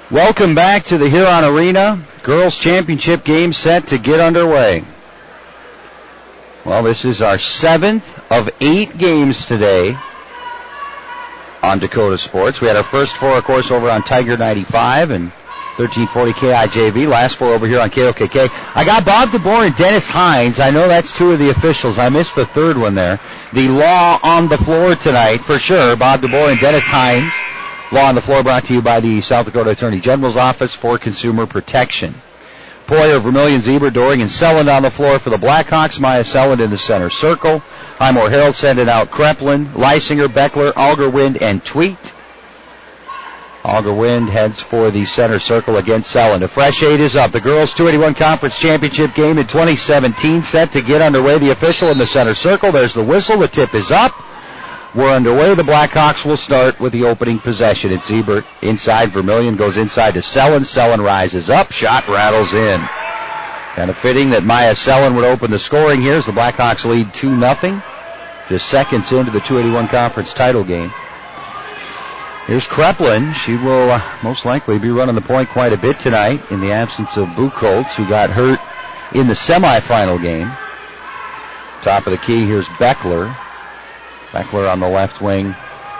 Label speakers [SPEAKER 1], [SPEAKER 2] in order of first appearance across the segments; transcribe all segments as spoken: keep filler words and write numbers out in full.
[SPEAKER 1] Welcome back to the Huron Arena. Girls Championship game set to get underway. Well, this is our seventh of eight games today on Dakota Sports. We had our first four, of course, over on Tiger ninety-five and thirteen forty K I J V. Last four over here on K O K K. I got Bob DeBoer and Dennis Hines. I know that's two of the officials. I missed the third one there. The law on the floor tonight, for sure. Bob DeBoer and Dennis Hines. Law on the floor brought to you by the South Dakota Attorney General's Office for Consumer Protection. Poyer, Vermillion, Zebra, Doring, and Selland on the floor for the Blackhawks. Maya Selland in the center circle. Highmore Herald sending out Kreplin, Leisinger, Beckler, Algerwind, and Tweet. Algerwind heads for the center circle against Selland. A fresh eight is up. The girls' two eighty-one Conference Championship game in twenty seventeen set to get underway. The official in the center circle. There's the whistle. The tip is up. We're underway. The Blackhawks will start with the opening possession. It's Ebert inside. Vermillion goes inside to Selland. Selland rises up. Shot rattles in. Kind of fitting that Maya Selland would open the scoring here as the Blackhawks lead two nothing. Just seconds into the two eighty-one Conference title game. Here's Kreplin. She will uh, most likely be running the point quite a bit tonight in the absence of Buchholz, who got hurt in the semifinal game. Top of the key, here's Beckler. Beckler on the left wing.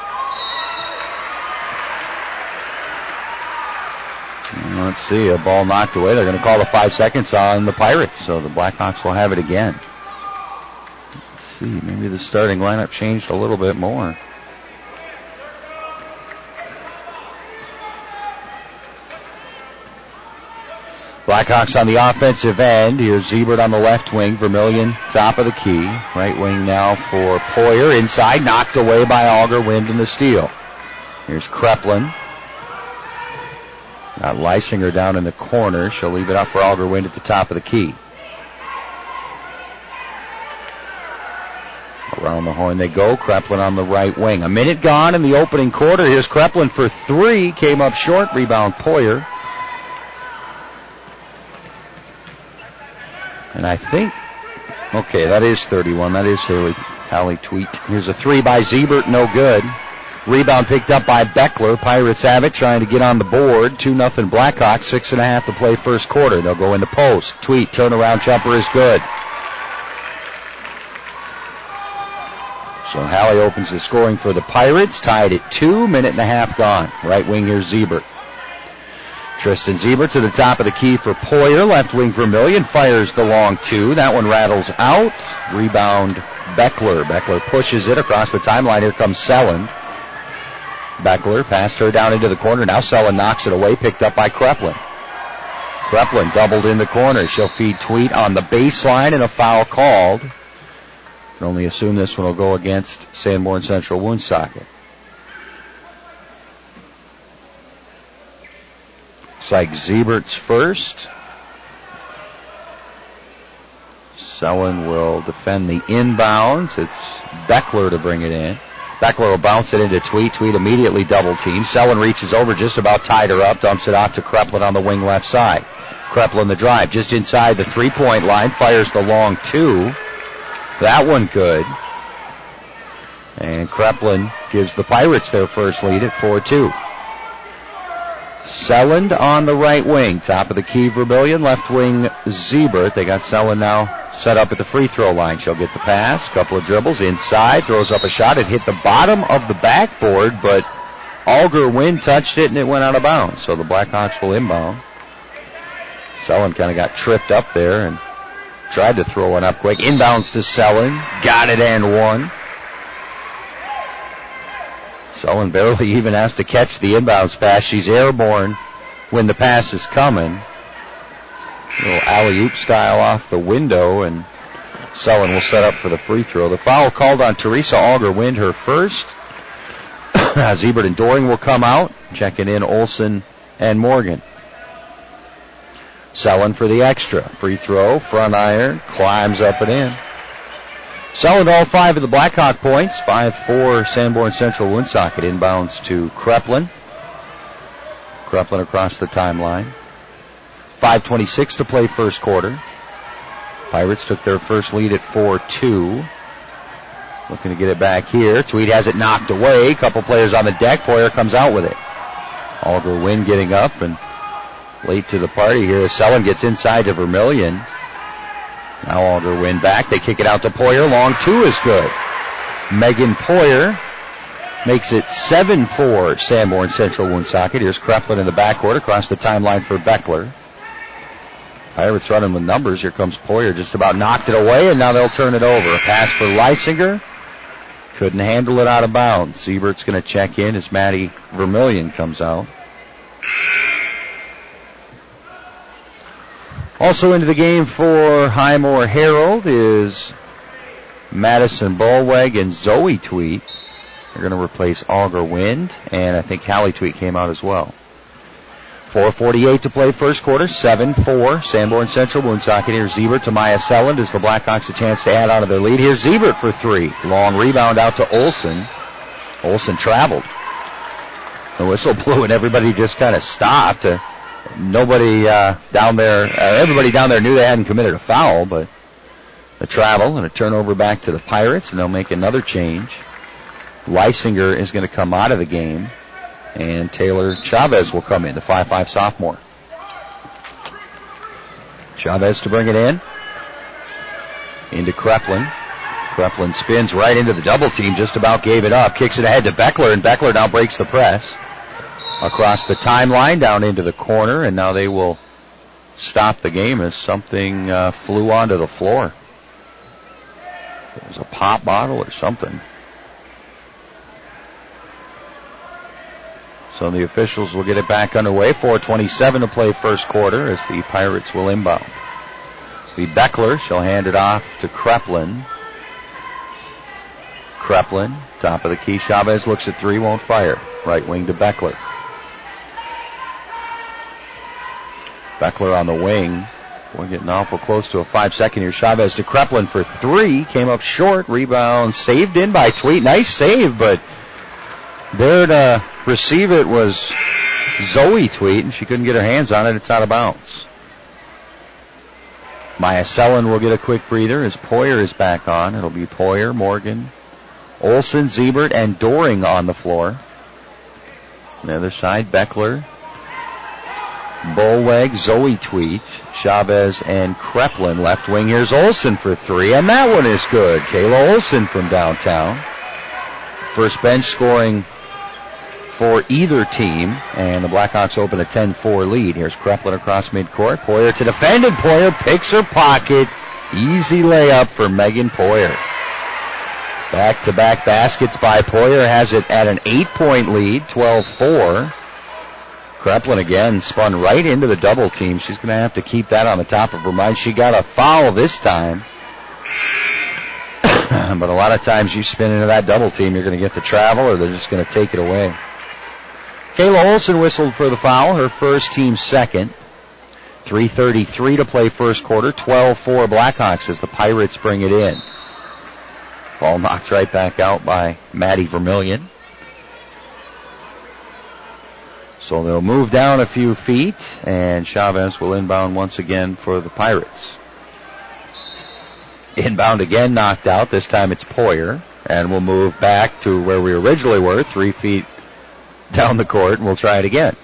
[SPEAKER 1] And let's see, a ball knocked away. They're going to call the five seconds on the Pirates, so the Blackhawks will have it again. Let's see, maybe the starting lineup changed a little bit more. Blackhawks on the offensive end. Here's Ebert on the left wing. Vermillion, top of the key. Right wing now for Poyer. Inside, knocked away by Algerwind in the steal. Here's Kreplin. Got Leisinger down in the corner. She'll leave it up for Algerwind at the top of the key. Around the horn they go. Kreplin on the right wing. A minute gone in the opening quarter. Here's Kreplin for three. Came up short. Rebound Poyer. And I think, okay, that is thirty-one. That is Haley, Hallie Tweet. Here's a three by Zebert, no good. Rebound picked up by Beckler. Pirates have it, trying to get on the board. two nothing Blackhawks, six and a half to play first quarter. They'll go into post. Tweet, turnaround jumper is good. So Hallie opens the scoring for the Pirates, tied at two, minute and a half gone. Right wing here's Zebert. Tristan Zebert to the top of the key for Poyer. Left wing Vermillion fires the long two. That one rattles out. Rebound Beckler. Beckler pushes it across the timeline. Here comes Selland. Beckler passed her down into the corner. Now Selland knocks it away. Picked up by Kreplin. Kreplin doubled in the corner. She'll feed Tweet on the baseline and a foul called. Can only assume this one will go against Sanborn Central Woonsocket. Looks like Zebert's first. Selland will defend the inbounds. It's Beckler to bring it in. Beckler will bounce it into Tweet. Tweet immediately double team. Selland reaches over, just about tied her up. Dumps it off to Kreplin on the wing left side. Kreplin the drive, just inside the three-point line. Fires the long two. That one good. And Kreplin gives the Pirates their first lead at four two. Selland on the right wing. Top of the key, Vermillion. Left wing, Zebert. They got Selland now set up at the free throw line. She'll get the pass. Couple of dribbles inside. Throws up a shot. It hit the bottom of the backboard, but Algerwind touched it and it went out of bounds. So the Blackhawks will inbound. Selland kind of got tripped up there and tried to throw one up quick. Inbounds to Selland. Got it and one. Selland barely even has to catch the inbounds pass. She's airborne when the pass is coming. A little alley-oop style off the window, and Selland will set up for the free throw. The foul called on Teresa Algerwind, her first. Zebert and Doring will come out. Checking in Olsen and Morgan. Selland for the extra. Free throw, front iron, climbs up and in. Selland all five of the Blackhawk points. five four Sanborn Central Woonsocket. Inbounds to Kreplin. Kreplin across the timeline. five twenty-six to play first quarter. Pirates took their first lead at four two. Looking to get it back here. Tweed has it knocked away. Couple players on the deck. Poyer comes out with it. Alger Wynn getting up and late to the party here. Sellen gets inside to Vermillion. Now Alger Wynn back. They kick it out to Poyer. Long two is good. Megan Poyer makes it seven four Sanborn Central Woonsocket. Here's Kreplin in the backcourt across the timeline for Beckler. Pirates running with numbers. Here comes Poyer. Just about knocked it away, and now they'll turn it over. A pass for Leisinger. Couldn't handle it out of bounds. Siebert's going to check in as Maddie Vermillion comes out. Also into the game for Highmore Herald is Madison Bulweg and Zoe Tweet. They're going to replace Alger Wind, and I think Hallie Tweet came out as well. four forty-eight to play first quarter, seven four Sanborn Central Woonsocket. Here's Siebert to Maya Selland as the Blackhawks a chance to add on to their lead. Here's Siebert for three. Long rebound out to Olsen. Olsen traveled. The whistle blew and everybody just kind of stopped. Uh, nobody uh, down there, uh, everybody down there knew they hadn't committed a foul, but a travel and a turnover back to the Pirates, and they'll make another change. Leisinger is going to come out of the game, and Taylor Chavez will come in, the five five sophomore. Chavez to bring it in. Into Kreplin. Kreplin spins right into the double team, just about gave it up. Kicks it ahead to Beckler, and Beckler now breaks the press. Across the timeline, down into the corner, and now they will stop the game as something uh, flew onto the floor. It was a pop bottle or something. So the officials will get it back underway. four twenty-seven to play first quarter as the Pirates will inbound. The Beckler, she'll hand it off to Kreplin. Kreplin, top of the key. Chavez looks at three, won't fire. Right wing to Beckler. Beckler on the wing. We're getting awful close to a five-second here. Chavez to Kreplin for three. Came up short. Rebound saved in by Tweet. Nice save, but there to receive it was Zoe Tweet, and she couldn't get her hands on it. It's out of bounds. Maya Sellen will get a quick breather as Poyer is back on. It'll be Poyer, Morgan, Olsen, Siebert, and Doring on the floor. On the other side, Beckler, Bulweg, Zoe Tweet, Chavez, and Kreplin. Left wing, here's Olsen for three, and that one is good. Kayla Olsen from downtown. First bench scoring for either team, and the Blackhawks open a ten four lead. Here's Kreplin across midcourt. Poyer to defend, and Poyer picks her pocket. Easy layup for Megan Poyer. Back-to-back baskets by Poyer has it at an eight-point lead, twelve four. Kreplin again spun right into the double team. She's going to have to keep that on the top of her mind. She got a foul this time. But a lot of times you spin into that double team, you're going to get the travel, or they're just going to take it away. Kayla Olsen whistled for the foul, her first, team second. three thirty-three to play first quarter, twelve four Blackhawks as the Pirates bring it in. Ball knocked right back out by Maddie Vermillion. So they'll move down a few feet, and Chavez will inbound once again for the Pirates. Inbound again, knocked out. This time it's Poyer, and we'll move back to where we originally were, three feet down the court, and we'll try it again.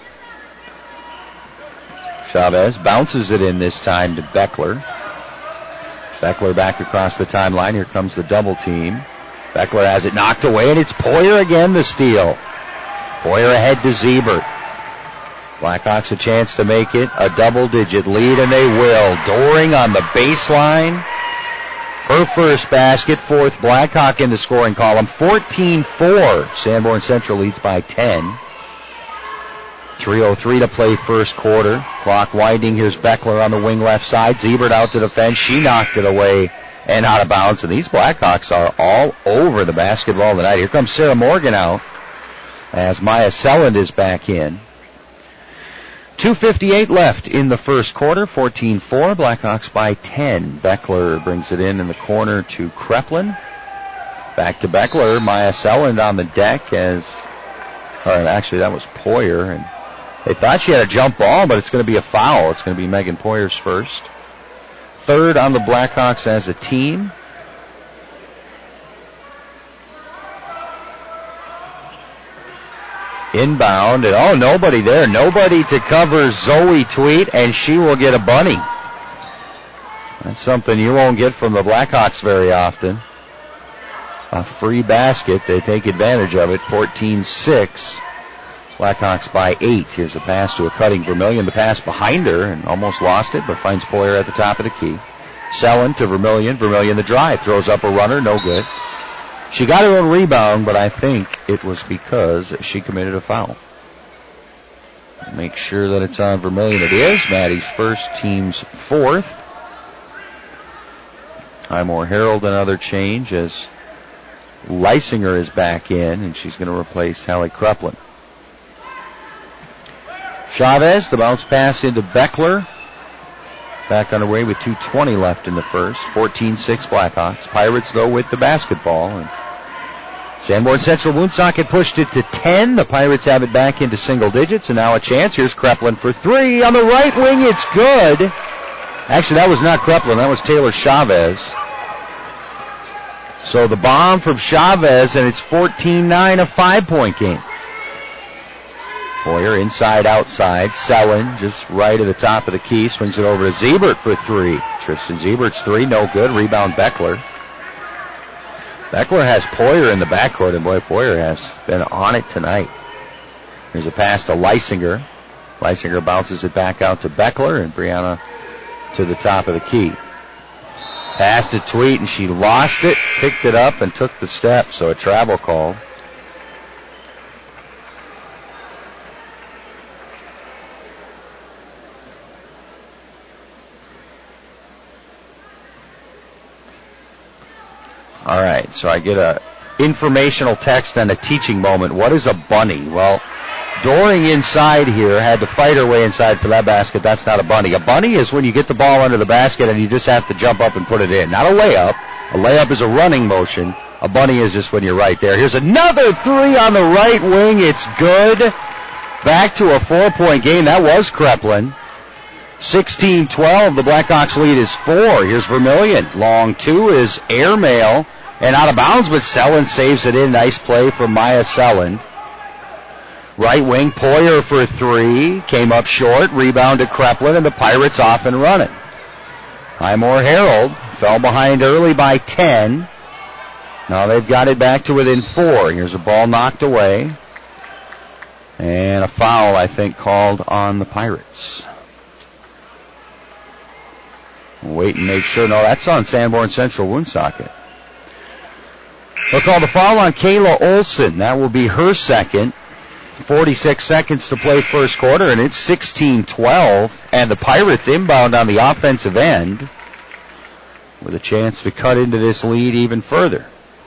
[SPEAKER 1] Chavez bounces it in this time to Beckler. Beckler back across the timeline. Here comes the double team. Beckler has it knocked away, and it's Poyer again, the steal. Poyer ahead to Siebert. Blackhawks a chance to make it a double-digit lead, and they will. Doring on the baseline. Her first basket, fourth Blackhawk in the scoring column. fourteen four. Sanborn Central leads by ten. three oh three to play first quarter. Clock winding. Here's Beckler on the wing left side. Siebert out to defend. She knocked it away and out of bounds. And these Blackhawks are all over the basketball tonight. Here comes Sarah Morgan out as Maya Selland is back in. two fifty-eight left in the first quarter. fourteen four. Blackhawks by ten. Beckler brings it in in the corner to Kreplin. Back to Beckler. Maya Selland on the deck as, or actually that was Poyer, and they thought she had a jump ball, but it's going to be a foul. It's going to be Megan Poyer's first. Third on the Blackhawks as a team. Inbound, and oh, nobody there. Nobody to cover Zoe Tweet, and she will get a bunny. That's something you won't get from the Blackhawks very often. A free basket. They take advantage of it. fourteen six. Blackhawks by eight. Here's a pass to a cutting Vermillion. The pass behind her and almost lost it, but finds Poyer at the top of the key. Selin to Vermillion. Vermillion the drive. Throws up a runner. No good. She got her own rebound, but I think it was because she committed a foul. Make sure that it's on Vermillion. It is. Maddie's first, team's fourth. Highmore Harold, another change as Leisinger is back in, and she's going to replace Hallie Kreplin. Chavez, the bounce pass into Beckler. Back underway with two twenty left in the first. fourteen six Blackhawks. Pirates, though, with the basketball. And Sanborn Central Woonsocket pushed it to ten. The Pirates have it back into single digits, and now a chance. Here's Kreplin for three. On the right wing, it's good. Actually, that was not Kreplin. That was Taylor Chavez. So the bomb from Chavez, and it's fourteen nine, a five-point game. Poyer inside, outside. Selin just right at the top of the key. Swings it over to Ziebert for three. Tristan Ziebert's three, no good. Rebound Beckler. Beckler has Poyer in the backcourt, and boy, Poyer has been on it tonight. There's a pass to Leisinger. Leisinger bounces it back out to Beckler, and Brianna to the top of the key. Passed to Tweet, and she lost it, picked it up, and took the step, so a travel call. All right, so I get a informational text and a teaching moment. What is a bunny? Well, Doring inside here had to fight her way inside for that basket. That's not a bunny. A bunny is when you get the ball under the basket and you just have to jump up and put it in. Not a layup. A layup is a running motion. A bunny is just when you're right there. Here's another three on the right wing. It's good. Back to a four-point game. That was Kreplin. sixteen twelve. The Blackhawks lead is four. Here's Vermillion. Long two is airmail and out of bounds, but Selin saves it in. Nice play from Maya Selin. Right wing, Poyer for three. Came up short. Rebound to Kreplin, and the Pirates off and running. Highmore Harold fell behind early by ten. Now they've got it back to within four. Here's a ball knocked away. And a foul, I think, called on the Pirates. Wait and make sure. No, that's on Sanborn Central Woonsocket. They'll call the foul on Kayla Olson. That will be her second. forty-six seconds to play first quarter, and it's sixteen twelve. And the Pirates inbound on the offensive end with a chance to cut into this lead even further.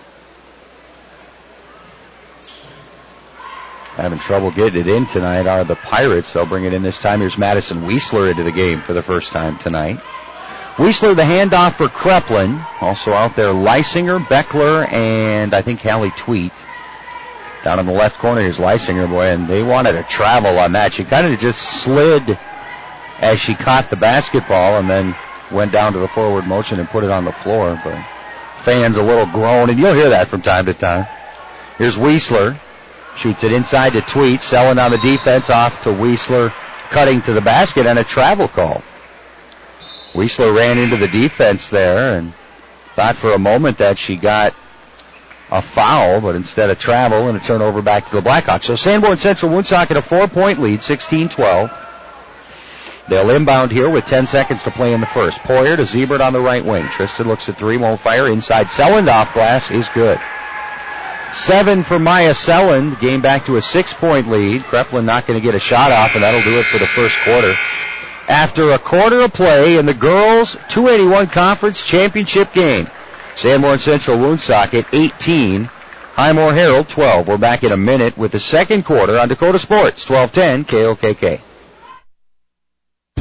[SPEAKER 1] Having trouble getting it in tonight are the Pirates. They'll bring it in this time. Here's Madison Wiesler into the game for the first time tonight. Wiesler, the handoff for Kreplin. Also out there, Leisinger, Beckler, and I think Hallie Tweet. Down in the left corner, here's Leisinger, boy, and they wanted to travel on that. She kind of just slid as she caught the basketball and then went down to the forward motion and put it on the floor. But fans a little groan, and you'll hear that from time to time. Here's Wiesler. Shoots it inside to Tweet. Selin on the defense, off to Wiesler, cutting to the basket, and a travel call. Wiesler ran into the defense there and thought for a moment that she got a foul, but instead a travel and a turnover back to the Blackhawks. So Sanborn Central Woonsocket a four-point lead, sixteen twelve. They'll inbound here with ten seconds to play in the first. Poyer to Ziebert on the right wing. Tristan looks at three, won't fire. Inside Selin, off glass is good. Seven for Maya Selin. Game back to a six-point lead. Kreplin not going to get a shot off, and that'll do it for the first quarter. After a quarter of play in the girls' two eighty-one Conference Championship game, Sanborn Central Woonsocket eighteen, Highmore Harold twelve. We're back in a minute with the second quarter on Dakota Sports, twelve ten K O K K.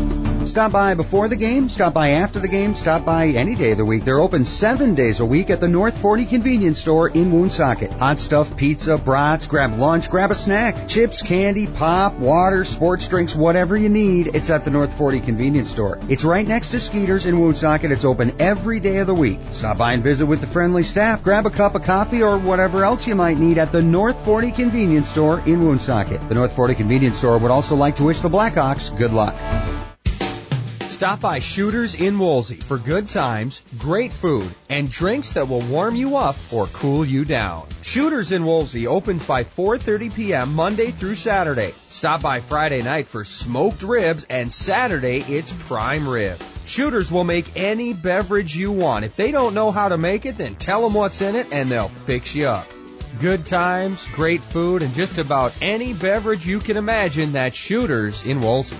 [SPEAKER 2] Stop by before the game, stop by after the game, stop by any day of the week. They're open seven days a week at the North forty Convenience Store in Woonsocket. Hot stuff, pizza, brats, grab lunch, grab a snack, chips, candy, pop, water, sports drinks, whatever you need, it's at the North forty Convenience Store. It's right next to Skeeter's in Woonsocket. It's open every day of the week. Stop by and visit with the friendly staff, grab a cup of coffee or whatever else you might need at the North forty Convenience Store in Woonsocket. The North forty Convenience Store would also like to wish the Blackhawks good luck.
[SPEAKER 3] Stop by Shooters in Woolsey for good times, great food, and drinks that will warm you up or cool you down. Shooters in Woolsey opens by four thirty p.m. Monday through Saturday. Stop by Friday night for smoked ribs, and Saturday it's prime rib. Shooters will make any beverage you want. If they don't know how to make it, then tell them what's in it and they'll fix you up. Good times, great food, and just about any beverage you can imagine. That's Shooters in Woolsey.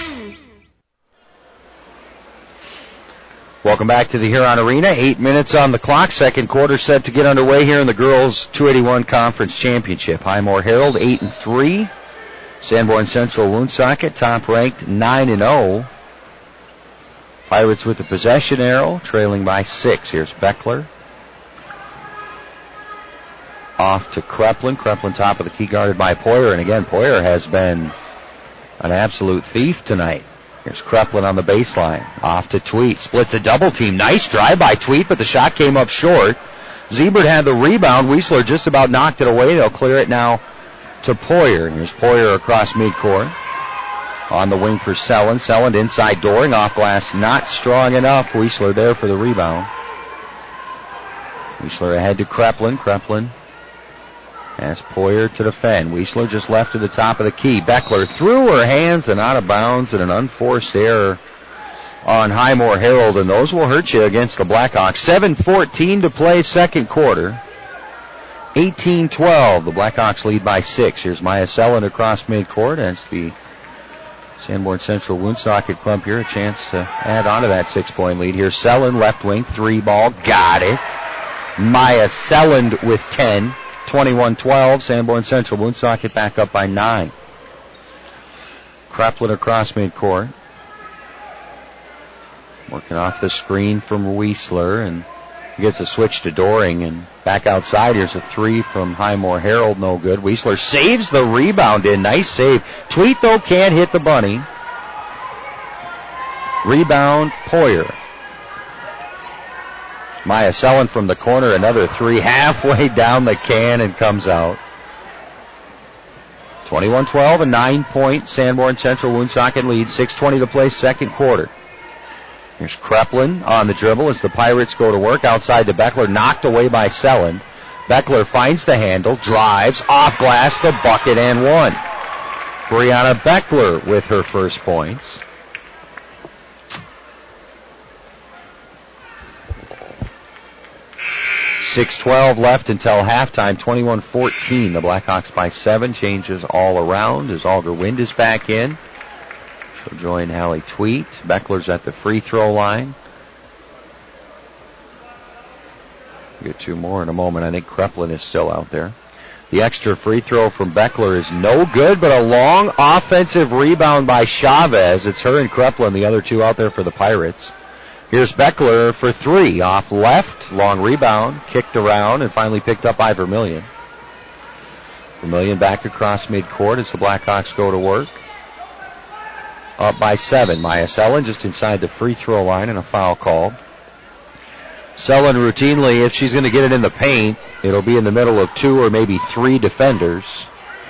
[SPEAKER 1] Welcome back to the Huron Arena. Eight minutes on the clock. Second quarter set to get underway here in the girls' two eighty-one Conference Championship. Highmore Herald eight and three. Sanborn Central Woonsocket top ranked nine and zero. Pirates with the possession arrow, trailing by six. Here's Beckler. Off to Kreplin. Kreplin top of the key, guarded by Poyer. And again, Poyer has been an absolute thief tonight. Here's Kreplin on the baseline. Off to Tweet. Splits a double team. Nice drive by Tweet, but the shot came up short. Siebert had the rebound. Weisler just about knocked it away. They'll clear it now to Poyer. Here's Poyer across midcourt. On the wing for Selland. Selland inside Doring. Off glass. Not strong enough. Weisler there for the rebound. Weisler ahead to Kreplin. Kreplin as Poyer to defend. Weisler just left to the top of the key. Beckler through her hands and out of bounds, and an unforced error on Highmore Herald, and those will hurt you against the Blackhawks. seven fourteen to play second quarter. eighteen twelve. The Blackhawks lead by six. Here's Maya Selland across midcourt as the Sanborn Central Woonsocket Club here a chance to add on to that six-point lead. Here's Selland, left wing, three ball. Got it. Maya Selland with ten. twenty-one twelve, Sanborn Central Woonsocket back up by nine. Kreplin across midcourt. Working off the screen from Weisler, and gets a switch to Doring, and back outside. Here's a three from Highmore Herald, no good. Weisler saves the rebound in. Nice save. Tweet, though, can't hit the bunny. Rebound, Poyer. Maya Selland from the corner, another three, halfway down the can and comes out. twenty-one twelve, a nine-point Sanborn Central Woonsocket lead. six twenty to play second quarter. Here's Kreplin on the dribble as the Pirates go to work. Outside to Beckler, knocked away by Selland. Beckler finds the handle, drives, off glass, the bucket, and one. Brianna Beckler with her first points. six twelve left until halftime, twenty-one fourteen. The Blackhawks by seven. Changes all around as Alger Wind is back in. She'll join Hallie Tweet. Beckler's at the free throw line. We'll get two more in a moment. I think Kreplin is still out there. The extra free throw from Beckler is no good, but a long offensive rebound by Chavez. It's her and Kreplin, the other two out there for the Pirates. Here's Beckler for three. Off left, long rebound, kicked around, and finally picked up by Vermillion. Vermillion back across midcourt as the Blackhawks go to work. Up by seven. Maya Selland just inside the free throw line, and a foul called. Selland routinely, if she's going to get it in the paint, it'll be in the middle of two or maybe three defenders.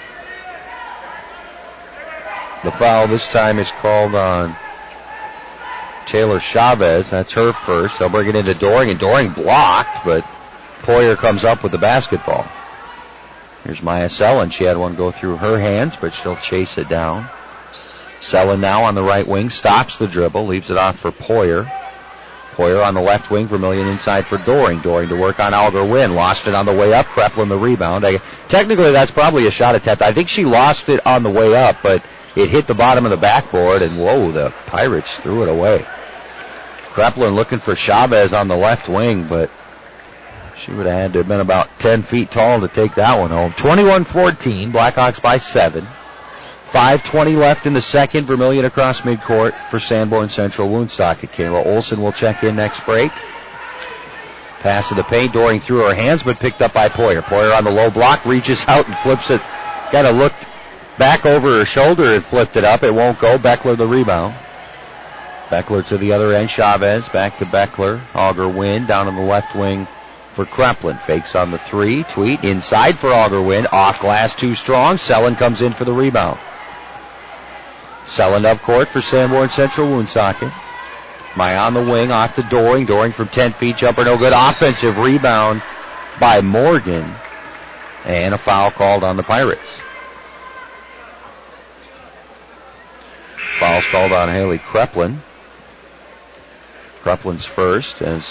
[SPEAKER 1] The foul this time is called on Taylor Chavez. That's her first. They'll bring it into Doring, and Doring blocked, but Poyer comes up with the basketball. Here's Maya Selland. She had one go through her hands, but she'll chase it down. Selland now on the right wing, stops the dribble, leaves it off for Poyer. Poyer on the left wing, Vermillion inside for Doring. Doring to work on Alger Wynn. Lost it on the way up. Kreplin the rebound. I, technically, that's probably a shot attempt. I think she lost it on the way up, but it hit the bottom of the backboard, and whoa, the Pirates threw it away. Kreplin looking for Chavez on the left wing, but she would have had to have been about ten feet tall to take that one home. twenty-one fourteen, Blackhawks by seven. five twenty left in the second. Vermillion across midcourt for Sanborn Central Woonsocket. Kayla Olson will check in next break. Pass to the paint, Doring through her hands, but picked up by Poyer. Poyer on the low block, reaches out and flips it. Kind of looked back over her shoulder and flipped it up. It won't go. Beckler the rebound. Beckler to the other end. Chavez back to Beckler. Auger Wynn down on the left wing for Kreplin. Fakes on the three. Tweet inside for Auger Wynn. Off glass too strong. Sellen comes in for the rebound. Sellen up court for Sanborn Central Woonsocket. My on the wing off to Doring. Doring from ten feet. Jumper no good. Offensive rebound by Morgan. And a foul called on the Pirates. Foul's called on Haley Kreplin. Kreplin's first as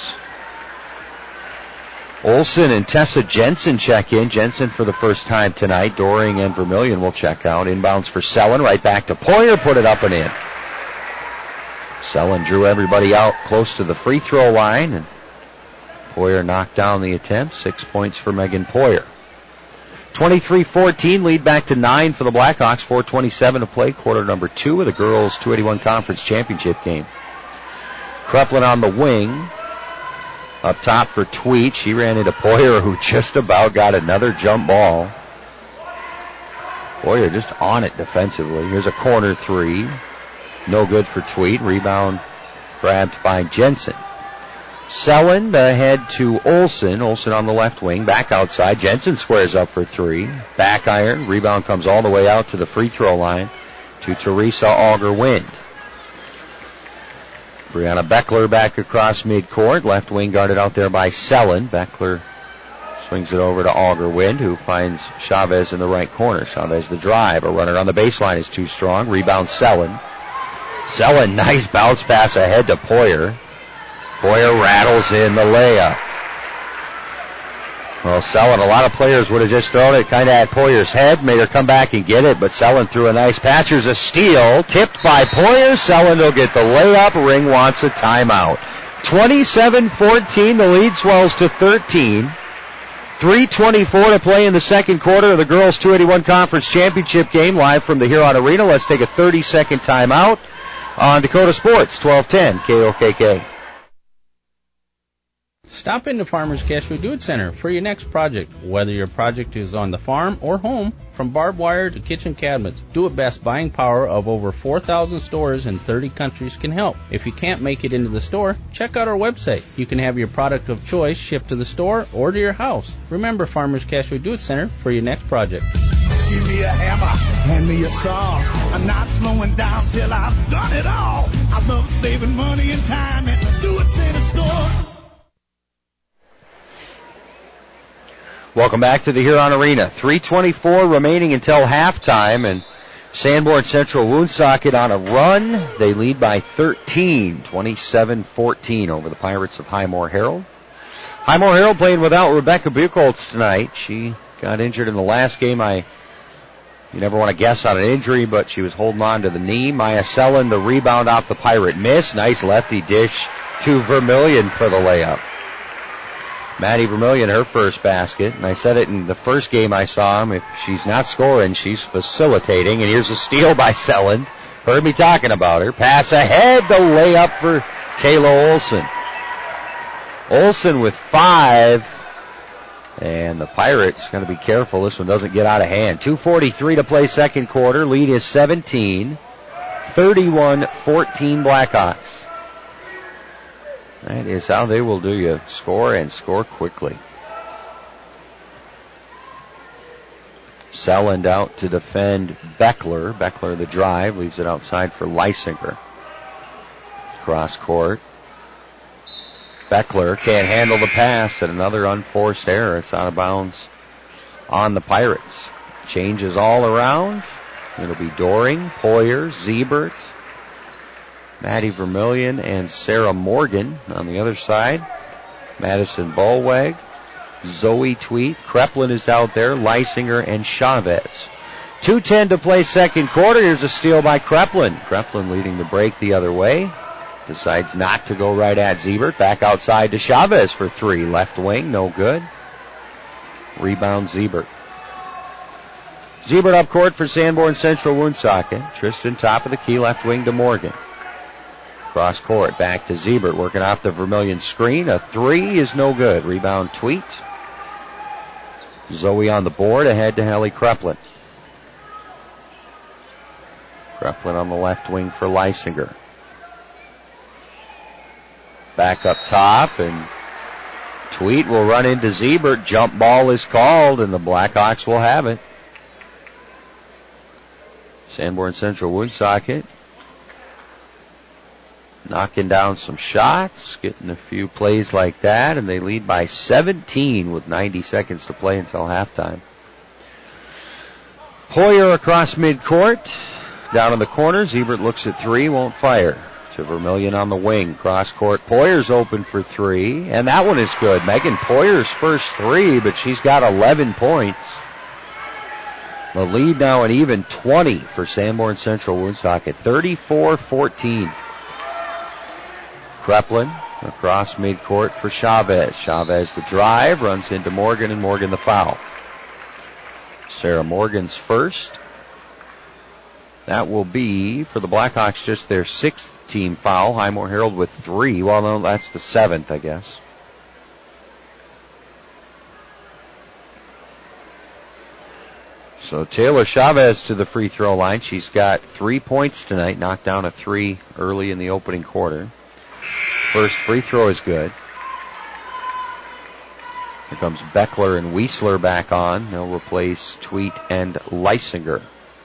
[SPEAKER 1] Olson and Tessa Jensen check in. Jensen for the first time tonight. Doring and Vermillion will check out. Inbounds for Sellen. Right back to Poyer. Put it up and in. Sellen drew everybody out close to the free throw line, and Poyer knocked down the attempt. Six points for Megan Poyer. twenty-three fourteen, lead back to nine for the Blackhawks. four twenty-seven to play, quarter number two of the girls' two eighty-one Conference Championship game. Kreplin on the wing. Up top for Tweet. She ran into Poyer, who just about got another jump ball. Poyer just on it defensively. Here's a corner three. No good for Tweet. Rebound grabbed by Jensen. Sellen ahead to Olson. Olson on the left wing. Back outside. Jensen squares up for three. Back iron. Rebound comes all the way out to the free throw line to Teresa Auger-Wind. Brianna Beckler back across midcourt. Left wing guarded out there by Sellen. Beckler swings it over to Auger-Wind, who finds Chavez in the right corner. Chavez the drive. A runner on the baseline is too strong. Rebound Sellen. Sellen, nice bounce pass ahead to Poyer. Poyer rattles in the layup. Well, Sellen, a lot of players would have just thrown it kind of at Poyer's head, made her come back and get it, but Sellen threw a nice pass. Here's a steal, tipped by Poyer. Sellen will get the layup. Ring wants a timeout. twenty-seven fourteen, the lead swells to thirteen. three twenty-four to play in the second quarter of the girls' two eighty-one Conference Championship game, live from the Huron Arena. Let's take a thirty-second timeout on Dakota Sports, twelve ten K O K K.
[SPEAKER 4] Stop into Farmers Casualty Do-It Center for your next project. Whether your project is on the farm or home, from barbed wire to kitchen cabinets, Do It Best buying power of over four thousand stores in thirty countries can help. If you can't make it into the store, check out our website. You can have your product of choice shipped to the store or to your house. Remember Farmers Casualty Do-It Center for your next project.
[SPEAKER 5] Give me a hammer, hand me a saw. I'm not slowing down till I've done it all. I love saving money and time at the Do It Center store.
[SPEAKER 1] Welcome back to the Huron Arena. three twenty-four remaining until halftime, and Sanborn Central Woonsocket on a run. They lead by thirteen, twenty-seven fourteen over the Pirates of Highmore Herald. Highmore Herald playing without Rebecca Buchholz tonight. She got injured in the last game. I, you never want to guess on an injury, but she was holding on to the knee. Maya Sellen, the rebound off the Pirate miss. Nice lefty dish to Vermillion for the layup. Maddie Vermillion, her first basket. And I said it in the first game I saw him. If she's not scoring, she's facilitating. And here's a steal by Sellen. Heard me talking about her. Pass ahead, the layup for Kayla Olson. Olson with five. And the Pirates going to be careful. This one doesn't get out of hand. two forty-three to play second quarter. Lead is seventeen. thirty-one fourteen Blackhawks. That is how they will do you. Score and score quickly. Sellen out to defend Beckler. Beckler the drive. Leaves it outside for Leisinger. Cross court. Beckler can't handle the pass, and another unforced error. It's out of bounds on the Pirates. Changes all around. It'll be Doring, Poyer, Ziebert, Maddie Vermillion, and Sarah Morgan on the other side. Madison Bulweg, Zoe Tweet, Kreplin is out there, Leisinger, and Chavez. two ten to play second quarter. Here's a steal by Kreplin. Kreplin leading the break the other way. Decides not to go right at Ziebert. Back outside to Chavez for three. Left wing, no good. Rebound Ziebert. Siebert up court for Sanborn Central Woonsocket. Tristan top of the key, left wing to Morgan. Cross court, back to Siebert, working off the Vermilion screen. A three is no good. Rebound Tweet. Zoe on the board, ahead to Hallie Kreplin. Kreplin on the left wing for Leisinger. Back up top, and Tweet will run into Siebert. Jump ball is called, and the Blackhawks will have it. Sanborn Central Woonsocket knocking down some shots, getting a few plays like that, and they lead by seventeen with ninety seconds to play until halftime. Poyer across midcourt, down in the corner. Siebert looks at three, won't fire. To Vermilion on the wing, cross court. Poyer's open for three, and that one is good. Megan Poyer's first three, but she's got eleven points. The lead now an even twenty for Sanborn Central Woonsocket, thirty-four fourteen. Kreplin across midcourt for Chavez. Chavez the drive, runs into Morgan, and Morgan the foul. Sarah Morgan's first. That will be, for the Blackhawks, just their sixth team foul. Highmore Herald with three. Well, no, that's the seventh, I guess. So Taylor Chavez to the free throw line. She's got three points tonight, knocked down a three early in the opening quarter. First free throw is good. Here comes Beckler and Weisler back on. They'll replace Tweet and Leisinger.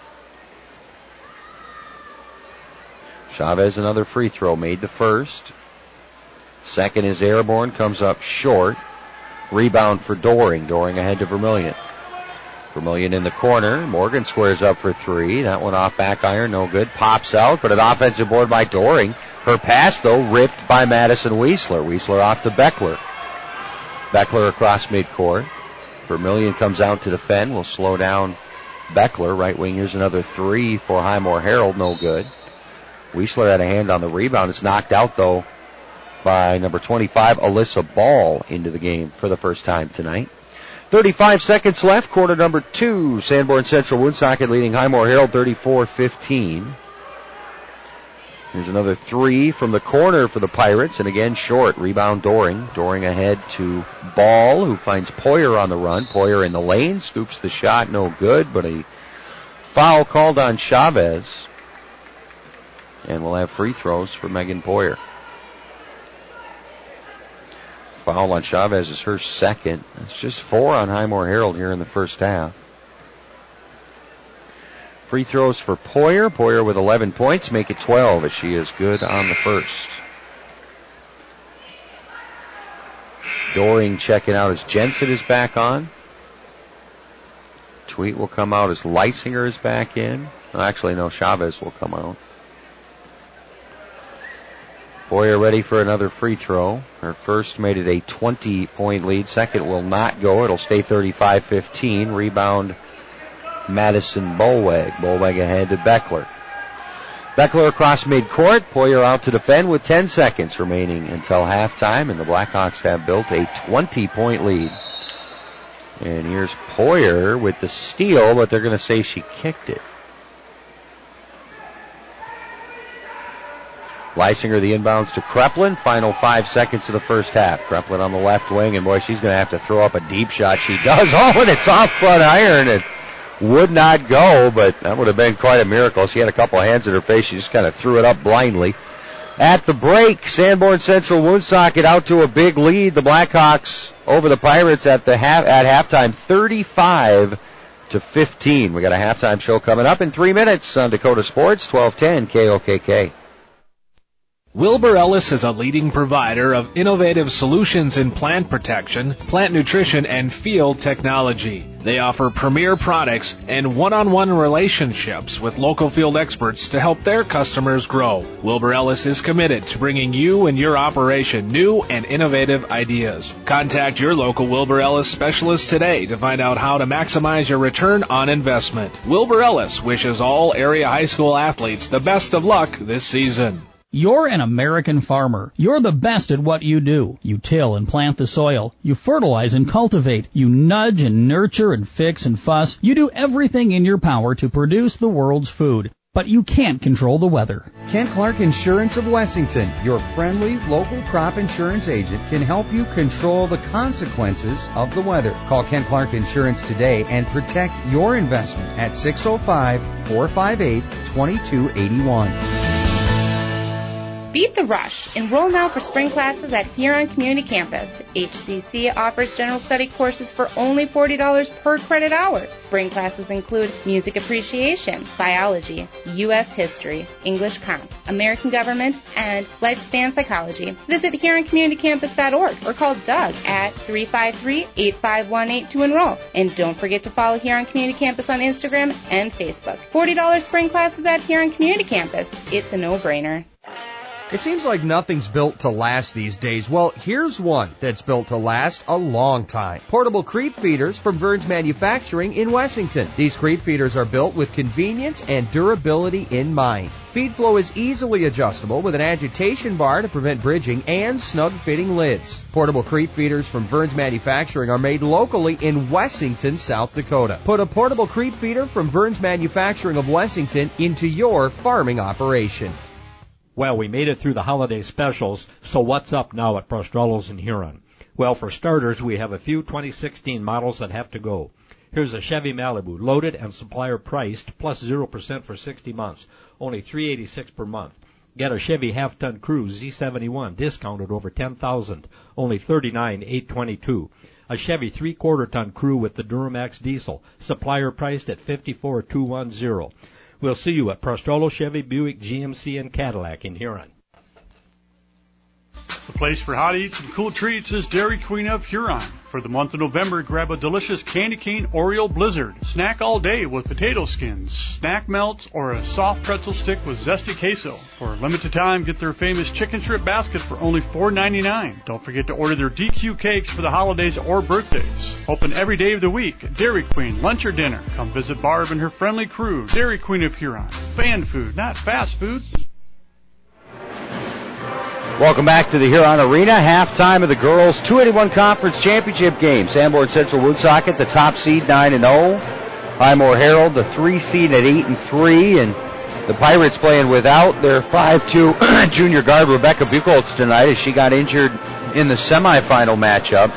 [SPEAKER 1] Chavez another free throw, made the first. Second is airborne, comes up short. Rebound for Doring. Doring ahead to Vermilion. Vermilion in the corner. Morgan squares up for three. That one off back iron, no good. Pops out, but an offensive board by Doring. Her pass, though, ripped by Madison Weisler. Weisler off to Beckler. Beckler across midcourt. Vermilion comes out to defend. Will slow down Beckler. Right wing, here's another three for Highmore Herald, no good. Weisler had a hand on the rebound. It's knocked out, though, by number twenty-five, Alyssa Ball, into the game for the first time tonight. thirty-five seconds left, quarter number two. Sanborn Central Woonsocket leading Highmore Herald thirty-four fifteen. Here's another three from the corner for the Pirates, and again short. Rebound Doring. Doring ahead to Ball, who finds Poyer on the run. Poyer in the lane, scoops the shot, no good, but a foul called on Chavez. And we'll have free throws for Megan Poyer. Foul on Chavez is her second. It's just four on Highmore Herald here in the first half. Free throws for Poyer. Poyer with eleven points, make it twelve as she is good on the first. Doring checking out as Jensen is back on. Tweet will come out as Leisinger is back in. Well, actually, no, Chavez will come out. Poyer ready for another free throw. Her first made it a twenty-point lead. Second will not go. It'll stay thirty-five fifteen. Rebound Madison Bolweg. Bolweg ahead to Beckler. Beckler across midcourt. Poyer out to defend with ten seconds remaining until halftime, and the Blackhawks have built a twenty-point lead. And here's Poyer with the steal, but they're going to say she kicked it. Leisinger the inbounds to Kreplin. Final five seconds of the first half. Kreplin on the left wing, and boy, she's going to have to throw up a deep shot. She does. Oh, and it's off front iron. It would not go, but that would have been quite a miracle. She had a couple of hands in her face. She just kind of threw it up blindly. At the break, Sanborn Central Woonsocket out to a big lead. The Blackhawks over the Pirates at the half, at halftime, thirty-five to fifteen. We got a halftime show coming up in three minutes on Dakota Sports, twelve ten K O K K.
[SPEAKER 6] Wilbur Ellis is a leading provider of innovative solutions in plant protection, plant nutrition, and field technology. They offer premier products and one-on-one relationships with local field experts to help their customers grow. Wilbur Ellis is committed to bringing you and your operation new and innovative ideas. Contact your local Wilbur Ellis specialist today to find out how to maximize your return on investment. Wilbur Ellis wishes all area high school athletes the best of luck this season.
[SPEAKER 7] You're an American farmer. You're the best at what you do. You till and plant the soil. You fertilize and cultivate. You nudge and nurture and fix and fuss. You do everything in your power to produce the world's food. But you can't control the weather.
[SPEAKER 2] Ken Clark Insurance of Wessington, your friendly local crop insurance agent, can help you control the consequences of the weather. Call Ken Clark Insurance today and protect your investment at six oh five, four five eight, two two eight one.
[SPEAKER 8] Beat the rush. Enroll now for spring classes at Huron Community Campus. H C C offers general study courses for only forty dollars per credit hour. Spring classes include music appreciation, biology, U S history, English comp, American government, and lifespan psychology. Visit Huron Community Campus dot org or call Doug at three five three, eight five one eight to enroll. And don't forget to follow Huron Community Campus on Instagram and Facebook. forty dollars spring classes at Huron Community Campus. It's a no-brainer.
[SPEAKER 3] It seems like nothing's built to last these days. Well, here's one that's built to last a long time. Portable creep feeders from Vern's Manufacturing in Wessington. These creep feeders are built with convenience and durability in mind. Feed flow is easily adjustable with an agitation bar to prevent bridging and snug-fitting lids. Portable creep feeders from Vern's Manufacturing are made locally in Wessington, South Dakota. Put a portable creep feeder from Vern's Manufacturing of Wessington into your farming operation.
[SPEAKER 9] Well, we made it through the holiday specials, so what's up now at Prostrollo's in Huron? Well, for starters, we have a few twenty sixteen models that have to go. Here's a Chevy Malibu, loaded and supplier priced, plus zero percent for sixty months, only three hundred eighty-six dollars per month. Get a Chevy half-ton Cruze Z seventy-one, discounted over ten thousand dollars, only thirty-nine thousand eight hundred twenty-two dollars. A Chevy three-quarter ton Crew with the Duramax diesel, supplier priced at fifty-four thousand two hundred ten. We'll see you at Prostrollo, Chevy, Buick, G M C, and Cadillac in Huron.
[SPEAKER 10] The place for hot eats and cool treats is Dairy Queen of Huron. For the month of November, grab a delicious Candy Cane Oreo Blizzard. Snack all day with potato skins, snack melts, or a soft pretzel stick with zesty queso. For a limited time, get their famous chicken strip basket for only four ninety-nine. Don't forget to order their D Q cakes for the holidays or birthdays. Open every day of the week. Dairy Queen, lunch or dinner. Come visit Barb and her friendly crew. Dairy Queen of Huron. Fan food, not fast food.
[SPEAKER 1] Welcome back to the Huron Arena. Halftime of the girls' two eighty-one Conference Championship game. Sanborn Central Woonsocket, the top seed, nine and oh. Highmore Herald, the three seed at eight and three. And the Pirates playing without their five two junior guard, Rebecca Buchholz, tonight as she got injured in the semifinal matchup.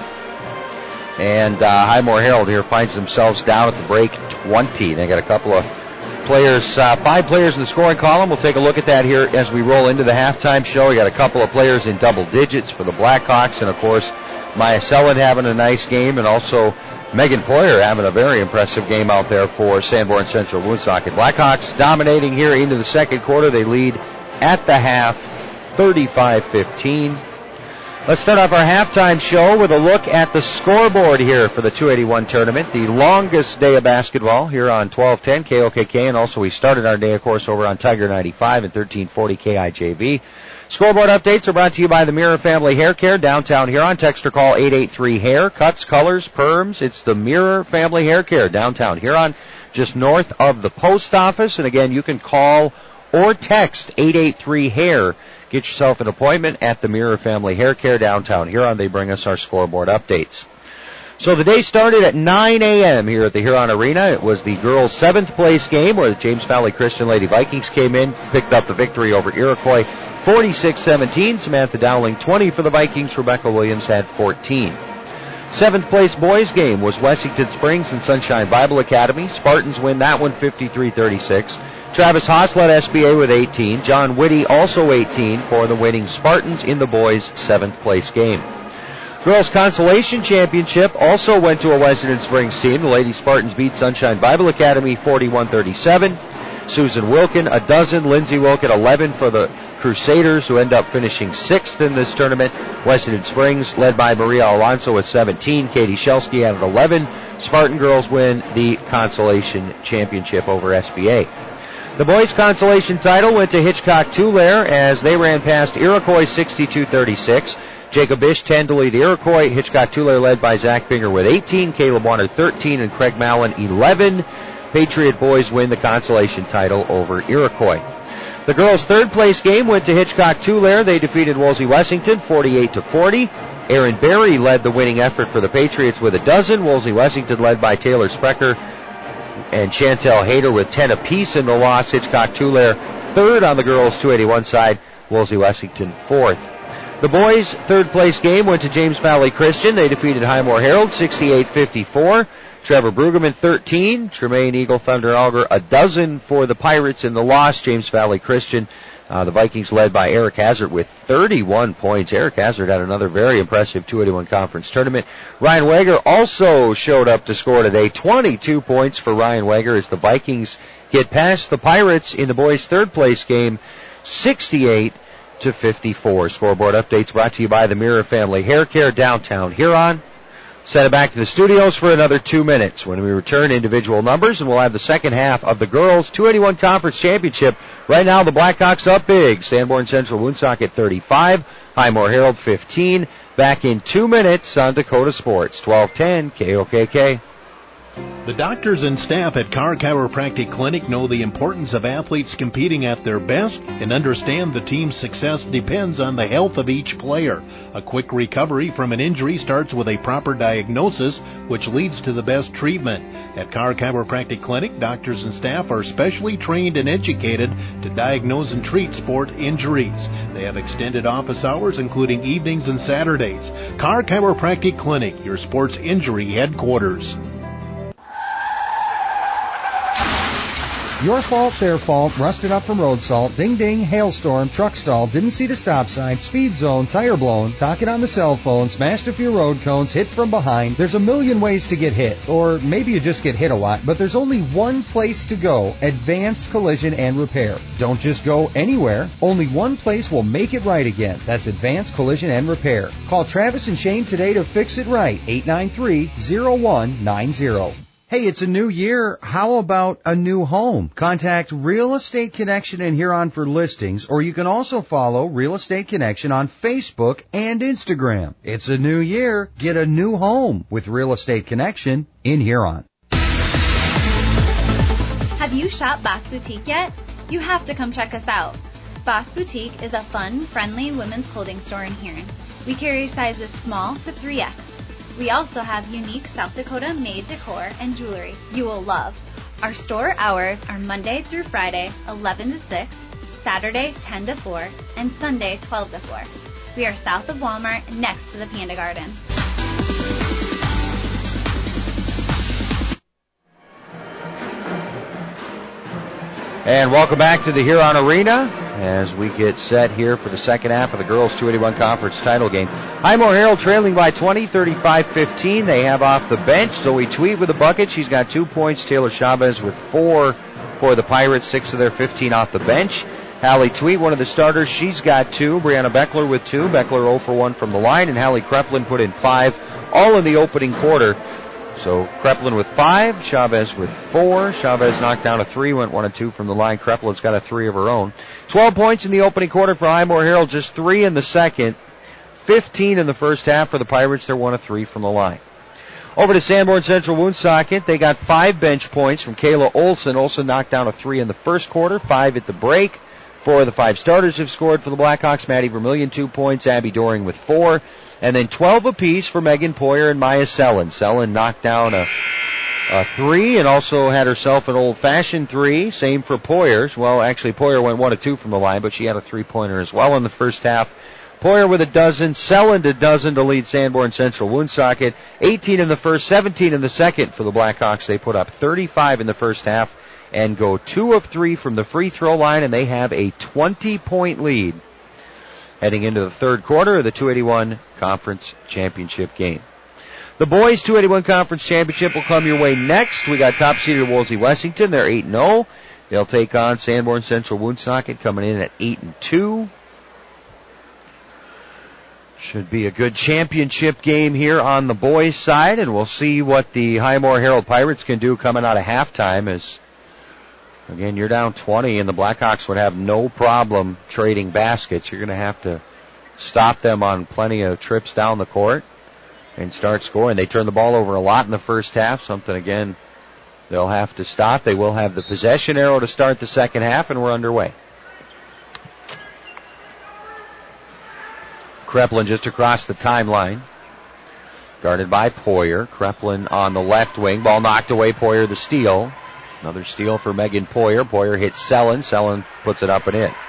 [SPEAKER 1] And uh, Highmore Herald here finds themselves down at the break twenty. They got a couple of players, uh, five players in the scoring column. We'll take a look at that here as we roll into the halftime show. We got a couple of players in double digits for the Blackhawks, and of course, Maya Selland having a nice game, and also Megan Poyer having a very impressive game out there for Sanborn Central Woonsocket. Blackhawks dominating here into the second quarter. They lead at the half, thirty-five fifteen. Let's start off our halftime show with a look at the scoreboard here for the two eighty-one tournament. The longest day of basketball here on twelve ten K O K K, and also we started our day, of course, over on Tiger ninety-five and thirteen forty K I J V. Scoreboard updates are brought to you by the Mirror Family Hair Care, downtown Huron. Text or call eight eight three hair. Cuts, colors, perms. It's the Mirror Family Hair Care, downtown Huron, just north of the post office. And again, you can call or text eight eight three hair. Get yourself an appointment at the Mirror Family Hair Care, downtown Huron. They bring us our scoreboard updates. So the day started at nine a.m. here at the Huron Arena. It was the girls' seventh place game where the James Valley Christian Lady Vikings came in, picked up the victory over Iroquois, forty-six seventeen. Samantha Dowling, twenty for the Vikings. Rebecca Williams had fourteen. Seventh place boys game was Wessington Springs and Sunshine Bible Academy. Spartans win that one fifty-three thirty-six. Travis Haas led S B A with eighteen. John Whitty also eighteen for the winning Spartans in the boys' seventh place game. Girls Consolation Championship also went to a Wessington Springs team. The Lady Spartans beat Sunshine Bible Academy forty-one thirty-seven. Susan Wilkin, a dozen. Lindsay Wilkin, eleven for the Crusaders, who end up finishing sixth in this tournament. Wessington Springs, led by Maria Alonso with seventeen. Katie Shelsky had eleven. Spartan girls win the Consolation Championship over S B A. The boys' consolation title went to Hitchcock-Tulare as they ran past Iroquois sixty-two thirty-six. Jacob Bish, ten to lead Iroquois. Hitchcock-Tulare led by Zach Binger with eighteen, Caleb Warner thirteen, and Craig Mallon eleven. Patriot boys win the consolation title over Iroquois. The girls' third place game went to Hitchcock-Tulare. They defeated Wolsey Wessington forty-eight to forty. Aaron Berry led the winning effort for the Patriots with a dozen. Wolsey Wessington led by Taylor Sprecher and Chantel Hayter with ten apiece in the loss. Hitchcock-Tulare third on the girls' two eighty-one side. Wolsey Wessington fourth. The boys' third place game went to James Valley Christian. They defeated Highmore Herald sixty-eight fifty-four. Trevor Brueggemann thirteen. Tremaine Eagle Thunder Auger a dozen for the Pirates in the loss. James Valley Christian. Uh, the Vikings led by Eric Hazard with thirty-one points. Eric Hazard had another very impressive two eighty-one conference tournament. Ryan Wager also showed up to score today. twenty-two points for Ryan Wager as the Vikings get past the Pirates in the boys' third place game, sixty-eight to fifty-four. Scoreboard updates brought to you by the Mirror Family Hair Care, downtown Huron. Send it back to the studios for another two minutes. When we return, individual numbers, and we'll have the second half of the girls' two eighty-one Conference Championship. Right now, the Blackhawks up big. Sanborn Central Woonsocket thirty-five, Highmore Herald fifteen. Back in two minutes on Dakota Sports, twelve ten K O K K.
[SPEAKER 11] The doctors and staff at Carr Chiropractic Clinic know the importance of athletes competing at their best and understand the team's success depends on the health of each player. A quick recovery from an injury starts with a proper diagnosis, which leads to the best treatment. At Carr Chiropractic Clinic, doctors and staff are specially trained and educated to diagnose and treat sport injuries. They have extended office hours, including evenings and Saturdays. Carr Chiropractic Clinic, your sports injury headquarters.
[SPEAKER 2] Your fault, their fault, rusted up from road salt, ding ding, hailstorm, truck stall, didn't see the stop sign, speed zone, tire blown, talking on the cell phone, smashed a few road cones, hit from behind. There's a million ways to get hit, or maybe you just get hit a lot, but there's only one place to go, Advanced Collision and Repair. Don't just go anywhere, only one place will make it right again. That's Advanced Collision and Repair. Call Travis and Shane today to fix it right, eight nine three, zero one nine zero. Hey, it's a new year. How about a new home? Contact Real Estate Connection in Huron for listings, or you can also follow Real Estate Connection on Facebook and Instagram. It's a new year. Get a new home with Real Estate Connection in Huron.
[SPEAKER 12] Have you shopped Boss Boutique yet? You have to come check us out. Boss Boutique is a fun, friendly women's clothing store in Huron. We carry sizes small to three X. We also have unique South Dakota made decor and jewelry you will love. Our store hours are Monday through Friday, eleven to six, Saturday, ten to four, and Sunday, twelve to four. We are south of Walmart, next to the Panda Garden.
[SPEAKER 1] And welcome back to the Huron Arena as we get set here for the second half of the girls' two eighty-one Conference title game. Highmore Herald trailing by twenty, thirty-five fifteen. They have off the bench Zoe Tweed with a bucket. She's got two points. Taylor Chavez with four for the Pirates, six of their fifteen off the bench. Hallie Tweed, one of the starters, she's got two. Brianna Beckler with two. Beckler zero for one from the line, and Hallie Kreplin put in five, all in the opening quarter. So Kreplin with five, Chavez with four. Chavez knocked down a three, went one and two from the line. Kreplin's got a three of her own. twelve points in the opening quarter for Highmore Herald, just three in the second. fifteen in the first half for the Pirates. They're one of three from the line. Over to Sanborn Central Woonsocket. They got five bench points from Kayla Olson. Olson knocked down a three in the first quarter, five at the break. Four of the five starters have scored for the Blackhawks. Maddie Vermillion, two points. Abby Doring with four. And then twelve apiece for Megan Poyer and Maya Sellen. Sellen knocked down a, a three and also had herself an old-fashioned three. Same for Poyer's. Well, actually, Poyer went one of two from the line, but she had a three-pointer as well in the first half. Poyer with a dozen. Sellen a dozen to lead Sanborn Central Woonsocket. eighteen in the first, seventeen in the second for the Blackhawks. They put up thirty-five in the first half and go two of three from the free throw line, and they have a twenty-point lead heading into the third quarter of the two eighty-one Conference Championship game. The boys' two eighty-one Conference Championship will come your way next. We got top-seeded Wolsey Wessington. They're eight and oh. They'll take on Sanborn Central Woonsocket, coming in at eight and two. Should be a good championship game here on the boys' side, and we'll see what the Highmore Herald Pirates can do coming out of halftime as, again, you're down twenty, and the Blackhawks would have no problem trading baskets. You're going to have to stop them on plenty of trips down the court and start scoring. They turned the ball over a lot in the first half, something, again, they'll have to stop. They will have the possession arrow to start the second half, and we're underway. Kreplin just across the timeline. Guarded by Poyer. Kreplin on the left wing. Ball knocked away. Poyer the steal. Another steal for Megan Poyer. Poyer hits Sellen. Sellen puts it up and in.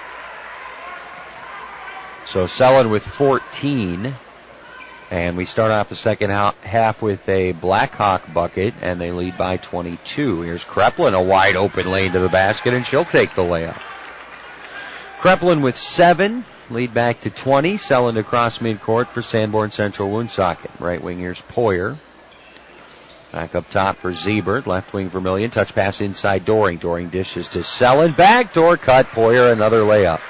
[SPEAKER 1] So Sellen with fourteen. And we start off the second half with a Blackhawk bucket, and they lead by twenty-two. Here's Kreplin, a wide open lane to the basket, and she'll take the layup. Kreplin with seven, lead back to twenty. Sellen across midcourt for Sanborn Central Woonsocket. Right wing, here's Poyer. Back up top for Siebert. Left wing Vermillion. Touch pass inside Doring. Doring dishes to Sellen. Backdoor cut. Poyer another layup.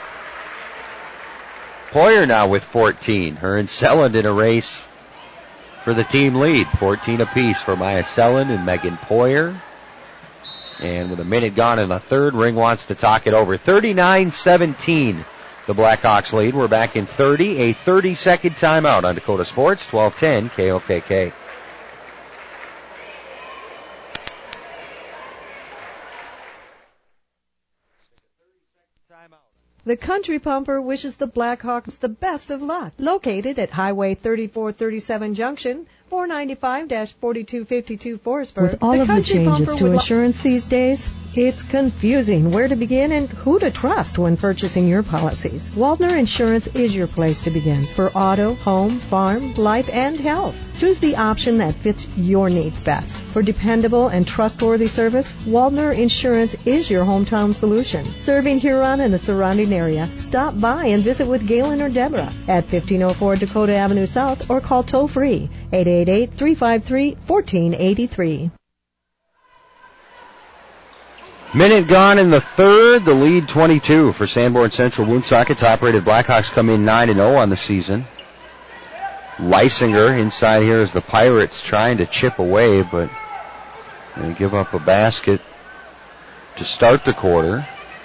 [SPEAKER 1] Poyer now with fourteen. Her and Sellen in a race for the team lead. fourteen apiece for Maya Sellen and Megan Poyer. And with a minute gone in the third, Ring wants to talk it over. thirty-nine seventeen, the Blackhawks lead. We're back in thirty. A thirty-second timeout on Dakota Sports, twelve ten K O K K.
[SPEAKER 13] The Country Pumper wishes the Blackhawks the best of luck. Located at Highway thirty-four thirty-seven Junction, four ninety-five forty-two fifty-two Forestburg. With all the of the changes to insurance these days, it's confusing where to begin and who to trust when purchasing your policies. Waldner Insurance is your place to begin for auto, home, farm, life, and health. Choose the option that fits your needs best. For dependable and trustworthy service, Waldner Insurance is your hometown solution. Serving Huron and the surrounding area, stop by and visit with Galen or Deborah at fifteen oh four Dakota Avenue South or call toll-free eight eight eight, three five three, one four eight three.
[SPEAKER 1] Minute gone in the third, the lead twenty-two for Sanborn Central Woonsocket. Top-rated Blackhawks come in nine and oh on the season. Leisinger inside here as the Pirates trying to chip away, but they give up a basket to start the quarter.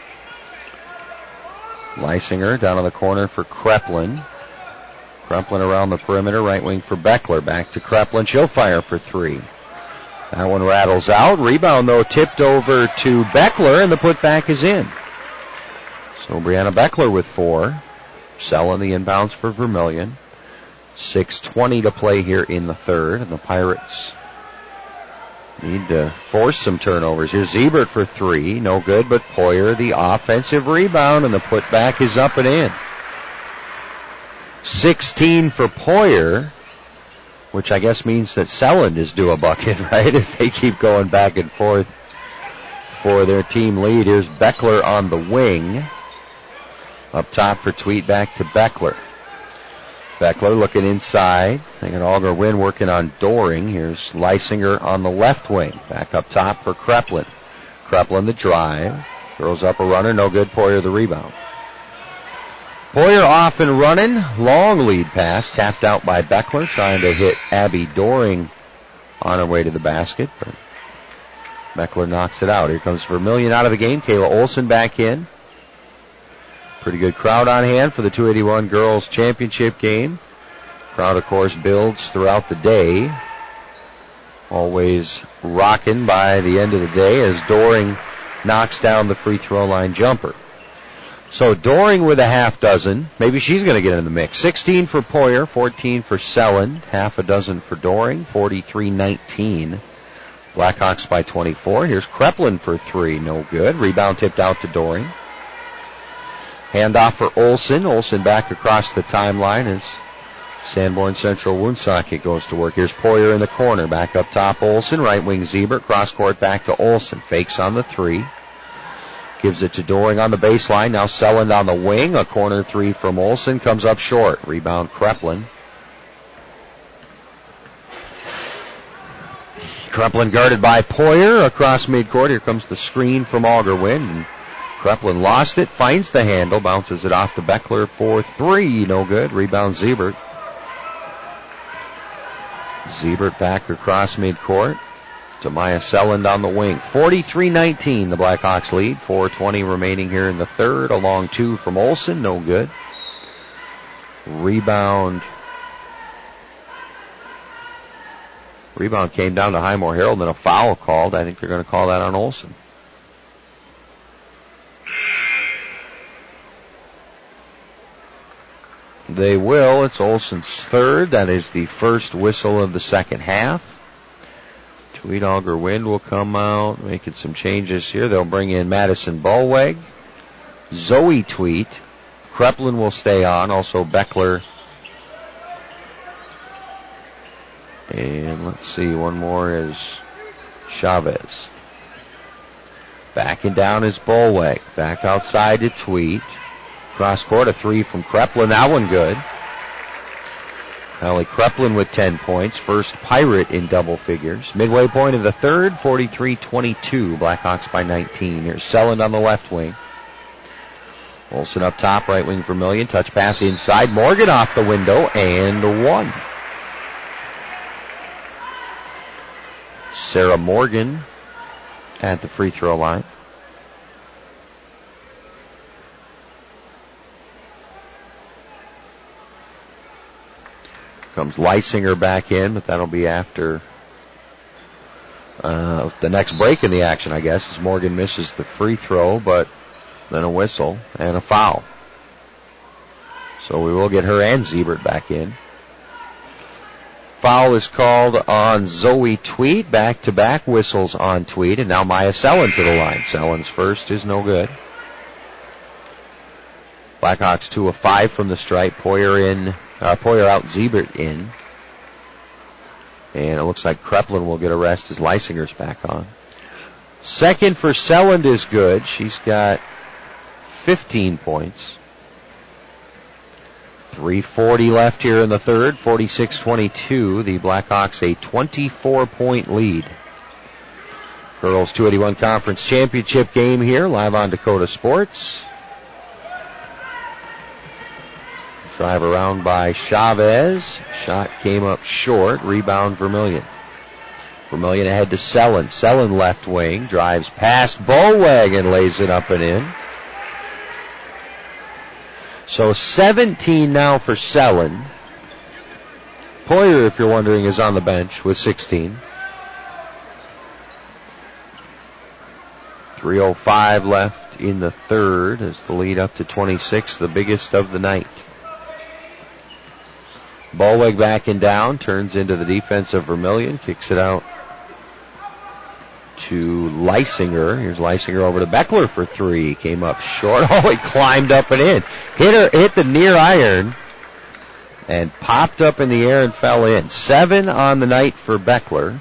[SPEAKER 1] Leisinger down on the corner for Kreplin. Kreplin around the perimeter, right wing for Beckler. Back to Kreplin. She'll fire for three. That one rattles out. Rebound, though, tipped over to Beckler, and the putback is in. So Brianna Beckler with four. Sellen the inbounds for Vermillion. six twenty to play here in the third, and the Pirates need to force some turnovers. Here's Siebert for three. No good, but Poyer the offensive rebound, and the putback is up and in. sixteen for Poyer, which I guess means that Sellen is due a bucket, right, as they keep going back and forth for their team lead. Here's Beckler on the wing. Up top for Tweet, back to Beckler. Beckler looking inside. I think Auger Wynn working on Doring. Here's Leisinger on the left wing. Back up top for Kreplin. Kreplin the drive. Throws up a runner. No good. Poyer the rebound. Poyer off and running. Long lead pass. Tapped out by Beckler. Trying to hit Abby Doring on her way to the basket. But Beckler knocks it out. Here comes Vermillion out of the game. Kayla Olson back in. Pretty good crowd on hand for the two eighty-one Girls Championship game. Crowd, of course, builds throughout the day. Always rocking by the end of the day as Doring knocks down the free throw line jumper. So Doring with a half dozen. Maybe she's going to get in the mix. sixteen for Poyer, fourteen for Sellen, half a dozen for Doring, forty-three nineteen. Blackhawks by twenty-four. Here's Kreplin for three. No good. Rebound tipped out to Doring. Handoff for Olson. Olson back across the timeline as Sanborn Central Woonsocket goes to work. Here's Poyer in the corner. Back up top, Olson. Right wing Siebert. Cross court back to Olson. Fakes on the three. Gives it to Doring on the baseline. Now Sellen on the wing. A corner three from Olson. Comes up short. Rebound Kreplin. Kreplin guarded by Poyer across midcourt. Here comes the screen from Auger Wynn. Kreplin lost it, finds the handle, bounces it off to Beckler for three. No good. Rebound Siebert. Siebert back across midcourt to Maya Sellen on the wing. forty-three nineteen, the Blackhawks lead. four twenty remaining here in the third. A long two from Olson. No good. Rebound. Rebound came down to Highmore Herald and a foul called. I think they're going to call that on Olson. They will. It's Olsen's third. That is the first whistle of the second half. Tweet Auger Wind will come out, making some changes here. They'll bring in Madison Bollweg, Zoe Tweet. Kreplin will stay on. Also Beckler. And let's see, one more is Chavez. Backing down is Bollweg. Back outside to Tweet. Cross court, a three from Kreplin. That one good. Allie Kreplin with ten points. First Pirate in double figures. Midway point of the third, forty-three twenty-two. Blackhawks by nineteen. Here's Selland on the left wing. Olsen up top, right wing Vermillion. Touch pass inside. Morgan off the window, and one. Sarah Morgan at the free throw line. Comes Leisinger back in, but that'll be after uh, the next break in the action, I guess, as Morgan misses the free throw, but then a whistle and a foul. So we will get her and Siebert back in. Foul is called on Zoe Tweet. Back-to-back whistles on Tweet, and now Maya Selland to the line. Selland's first is no good. Blackhawks two of five from the stripe. Poyer in. Uh, Poyer out, Siebert in. And it looks like Kreplin will get a rest as Leisinger's back on. Second for Selland is good. She's got fifteen points. three forty left here in the third, forty-six twenty-two. The Blackhawks a twenty-four point lead. Girls two eighty-one Conference Championship game here, live on Dakota Sports. Drive around by Chavez. Shot came up short. Rebound Vermillion. Vermillion ahead to Selland. Selland left wing. Drives past Bollweg and lays it up and in. So seventeen now for Selland. Poyer, if you're wondering, is on the bench with sixteen. three oh five left in the third as the lead up to twenty-six, the biggest of the night. Bollweg backing down, turns into the defense of Vermillion, kicks it out to Leisinger. Here's Leisinger over to Beckler for three. Came up short. Oh, he climbed up and in. Hit her, hit the near iron and popped up in the air and fell in. Seven on the night for Beckler.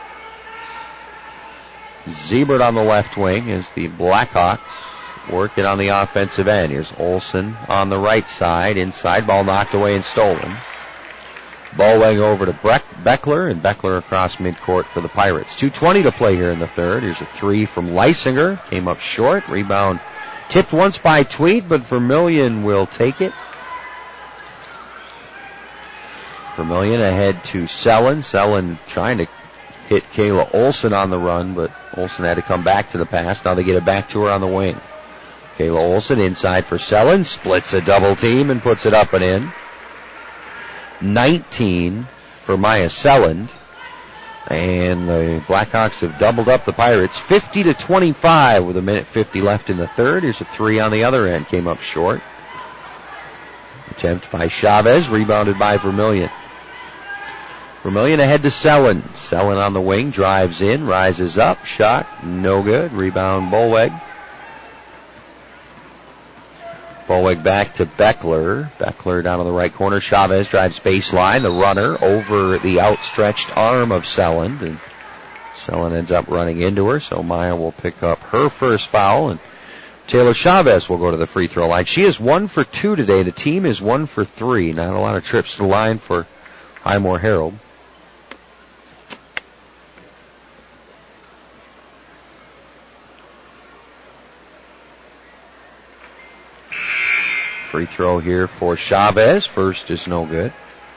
[SPEAKER 1] Siebert on the left wing as the Blackhawks work it on the offensive end. Here's Olsen on the right side. Inside ball knocked away and stolen. Bollweg over to Breck, Beckler, and Beckler across midcourt for the Pirates. two twenty to play here in the third. Here's a three from Leisinger. Came up short. Rebound tipped once by Tweet, but Vermillion will take it. Vermillion ahead to Selland. Selland trying to hit Kayla Olsen on the run, but Olsen had to come back to the pass. Now they get it back to her on the wing. Kayla Olsen inside for Selland. Splits a double team and puts it up and in. nineteen for Maya Selland. And the Blackhawks have doubled up the Pirates fifty to twenty-five with a minute fifty left in the third. Here's a three on the other end. Came up short. Attempt by Chavez. Rebounded by Vermillion. Vermillion ahead to Selland. Selland on the wing. Drives in. Rises up. Shot. No good. Rebound Bollweg. Bollweg back to Beckler. Beckler down on the right corner. Chavez drives baseline. The runner over the outstretched arm of Selland. And Selland ends up running into her. So Maya will pick up her first foul. And Taylor Chavez will go to the free throw line. She is one for two today. The team is one for three. Not a lot of trips to the line for Highmore Herald. Free throw here for Chavez. First is no good.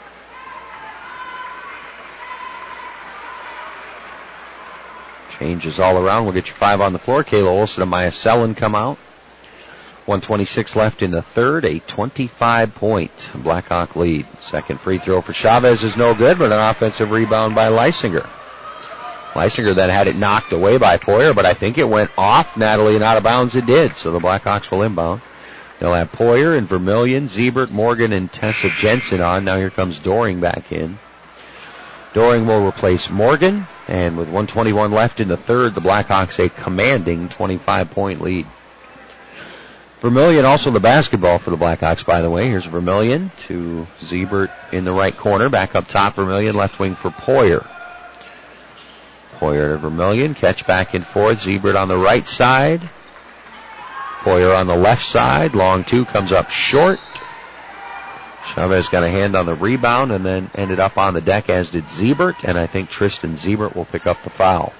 [SPEAKER 1] Changes all around. We'll get you five on the floor. Kayla Olsen and Maya Selland come out. one twenty-six left in the third. A twenty-five point Blackhawk lead. Second free throw for Chavez is no good, but an offensive rebound by Leisinger. Leisinger then had it knocked away by Poyer, but I think it went off Natalie and out of bounds. It did, so the Blackhawks will inbound. They'll have Poyer and Vermillion, Siebert, Morgan, and Tessa Jensen on. Now here comes Doring back in. Doring will replace Morgan, and with one twenty-one left in the third, the Blackhawks a commanding twenty-five point lead. Vermillion also the basketball for the Blackhawks, by the way. Here's Vermillion to Siebert in the right corner. Back up top, Vermillion left wing for Poyer. Poyer to Vermillion, catch back and forth. Siebert on the right side. Poyer on the left side. Long two comes up short. Chavez got a hand on the rebound and then ended up on the deck, as did Siebert, and I think Tristan Siebert will pick up the foul.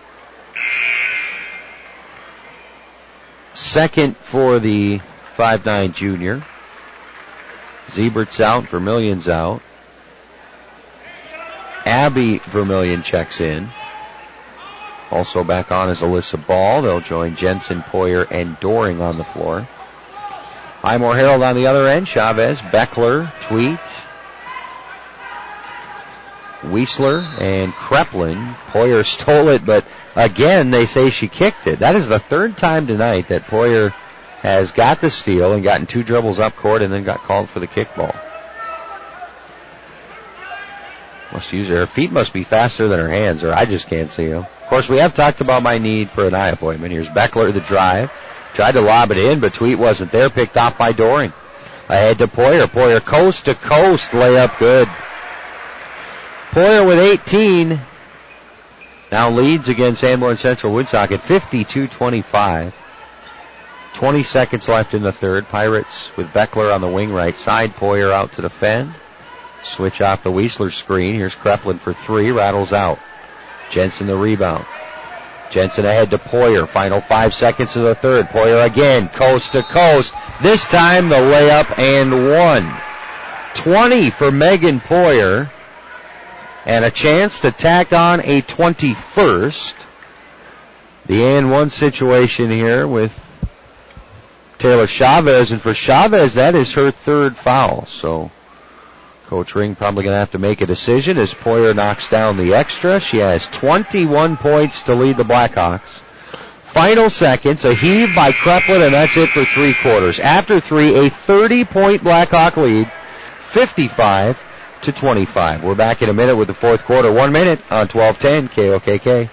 [SPEAKER 1] Second for the five nine junior. Siebert's out, Vermillion's out. Abby Vermillion checks in. Also back on is Alyssa Ball. They'll join Jensen, Poyer, and Doring on the floor. Highmore Herald on the other end. Chavez, Beckler, Tweet, Wiesler, and Kreplin. Poyer stole it, but again, they say she kicked it. That is the third time tonight that Poyer has got the steal and gotten two dribbles up court and then got called for the kickball. Must use her. Her feet must be faster than her hands, or I just can't see them. Of course, we have talked about my need for an eye appointment. Here's Beckler, the drive. Tried to lob it in, but Tweet wasn't there. Picked off by Doring. Ahead to Poyer. Poyer coast to coast. Layup good. Poyer with eighteen. Now leads against Sanborn Central Woonsocket fifty-two twenty-five. twenty seconds left in the third. Pirates with Beckler on the wing right side. Poyer out to defend. Switch off the Wiesler screen. Here's Kreplin for three. Rattles out. Jensen the rebound. Jensen ahead to Poyer. Final five seconds of the third. Poyer again, coast to coast. This time the layup and one. twenty for Megan Poyer. And a chance to tack on a twenty-first. The and one situation here with Taylor Chavez. And for Chavez, that is her third foul. So Coach Ring probably going to have to make a decision as Poyer knocks down the extra. She has twenty-one points to lead the Blackhawks. Final seconds, a heave by Kreplin, and that's it for three quarters. After three, a thirty-point Blackhawk lead, fifty-five to twenty-five. We're back in a minute with the fourth quarter. One minute on twelve ten K O K K.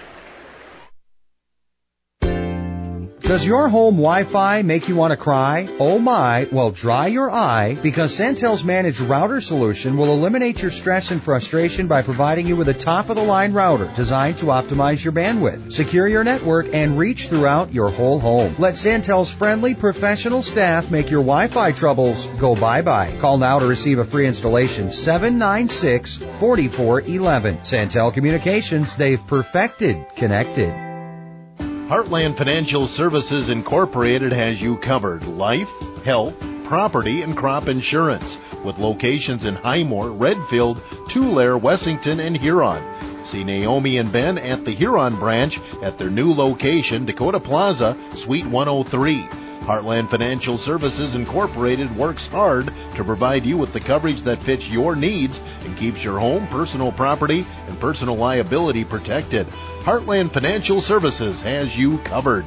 [SPEAKER 2] Does your home Wi-Fi make you want to cry? Oh my, well dry your eye, because Santel's managed router solution will eliminate your stress and frustration by providing you with a top-of-the-line router designed to optimize your bandwidth, secure your network, and reach throughout your whole home. Let Santel's friendly professional staff make your Wi-Fi troubles go bye-bye. Call now to receive a free installation, seven nine six, four four one one. Santel Communications, they've perfected connected.
[SPEAKER 11] Heartland Financial Services Incorporated has you covered. Life, health, property, and crop insurance. With locations in Highmore, Redfield, Tulare, Wessington, and Huron. See Naomi and Ben at the Huron branch at their new location, Dakota Plaza, Suite one oh three. Heartland Financial Services Incorporated works hard to provide you with the coverage that fits your needs and keeps your home, personal property, and personal liability protected. Heartland Financial Services has you covered.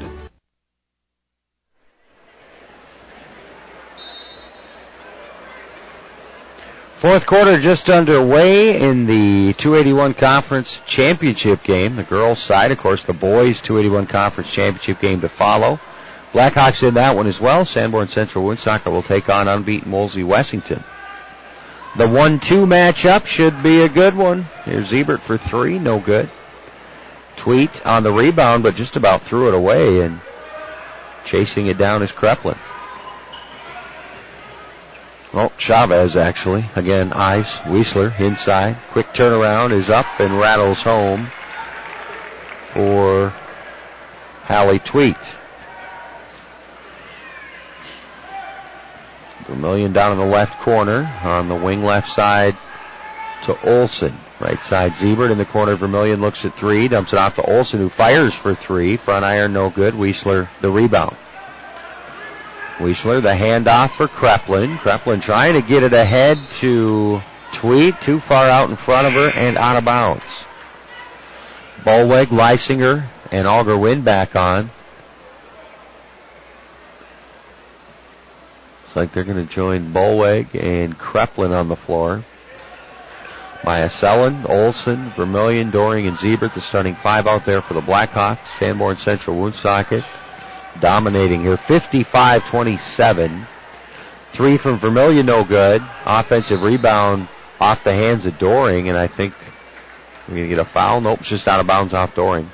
[SPEAKER 1] Fourth quarter just underway in the two eighty-one Conference Championship game. The girls' side, of course, the boys' two eighty-one Conference Championship game to follow. Blackhawks in that one as well. Sanborn Central Woonsocket will take on unbeaten Wolsey Wessington. The one two matchup should be a good one. Here's Siebert for three, no good. Tweet on the rebound, but just about threw it away, and chasing it down is Kreplin. Well, Chavez, actually. Again, eyes. Wiesler inside. Quick turnaround is up and rattles home for Hallie Tweet. Vermillion down in the left corner. On the wing left side to Olsen. Right side, Siebert in the corner. Vermillion looks at three, dumps it off to Olsen, who fires for three. Front iron, no good. Wiesler, the rebound. Wiesler, the handoff for Kreplin. Kreplin trying to get it ahead to Tweet. Too far out in front of her and out of bounds. Bolweg, Leisinger, and Auger Wynn back on. So like they're going to join Bolweg and Kreplin on the floor. Maya Sellen, Olson, Vermillion, Doring, and Ziebert, the starting five out there for the Blackhawks. Sanborn Central Woonsocket dominating here, fifty-five twenty-seven. Three from Vermillion, no good. Offensive rebound off the hands of Doring, and I think we're going to get a foul. Nope, it's just out of bounds off Doring.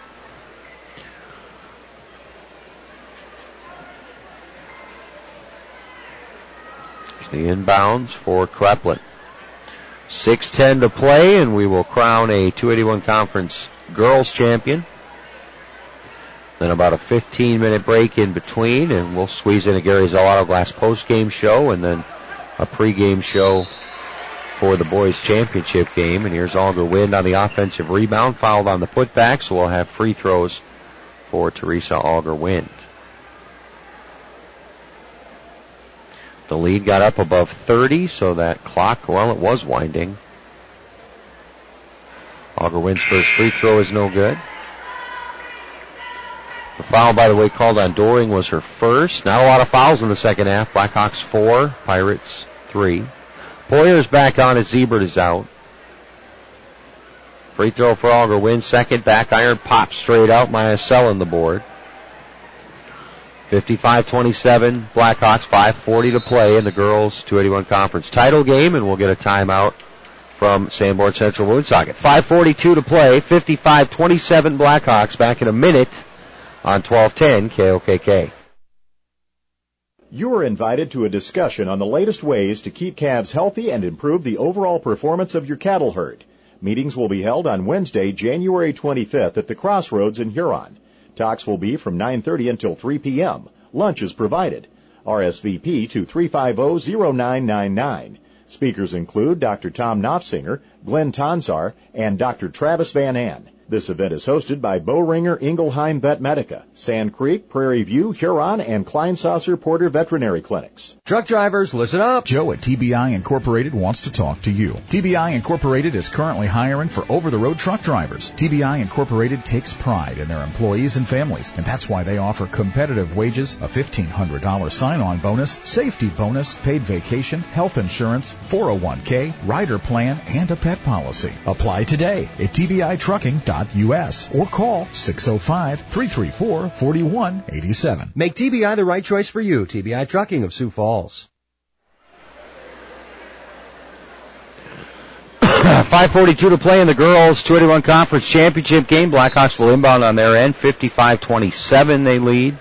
[SPEAKER 1] The inbounds for Kreplin. six ten to play, and we will crown a two eighty-one Conference Girls Champion. Then about a fifteen-minute break in between, and we'll squeeze in a Gary's Auto Glass post-game show and then a pre-game show for the boys' championship game. And here's Auger Wind on the offensive rebound, fouled on the putback, so we'll have free throws for Teresa Auger Wind. The lead got up above thirty, so that clock, well, it was winding. Auger Wind's first free throw is no good. The foul, by the way, called on Doring was her first. Not a lot of fouls in the second half. Blackhawks four, Pirates three. Poyer's back on as Ziebert is out. Free throw for Auger Wind. Second back iron pops straight out. Maya Sellen the board. fifty-five twenty-seven, Blackhawks, five forty to play in the girls' two eighty-one Conference title game, and we'll get a timeout from Sanborn Central Woonsocket. five forty-two to play, fifty-five twenty-seven Blackhawks, back in a minute on twelve ten K O K K.
[SPEAKER 14] You are invited to a discussion on the latest ways to keep calves healthy and improve the overall performance of your cattle herd. Meetings will be held on Wednesday, January twenty-fifth at the Crossroads in Huron. Talks will be from nine thirty until three p.m. Lunch is provided. R S V P to three five zero, zero nine nine nine. Speakers include Doctor Tom Knopfsinger, Glenn Tonzar, and Doctor Travis Van Ann. This event is hosted by Boehringer Ingelheim Vet Medica, Sand Creek, Prairie View, Huron, and Kleinsasser Porter Veterinary Clinics.
[SPEAKER 2] Truck drivers, listen up.
[SPEAKER 15] Joe at T B I Incorporated wants to talk to you. T B I Incorporated is currently hiring for over-the-road truck drivers. T B I Incorporated takes pride in their employees and families, and that's why they offer competitive wages, a fifteen hundred dollars sign-on bonus, safety bonus, paid vacation, health insurance, four oh one k, rider plan, and a pet policy. Apply today at T B I trucking dot U S or call six oh five, three three four, four one eight seven.
[SPEAKER 2] Make T B I the right choice for you. T B I Trucking of Sioux Falls.
[SPEAKER 1] five forty-two to play in the girls' two eighty-one Conference Championship game. Blackhawks will inbound on their end. fifty-five twenty-seven they lead.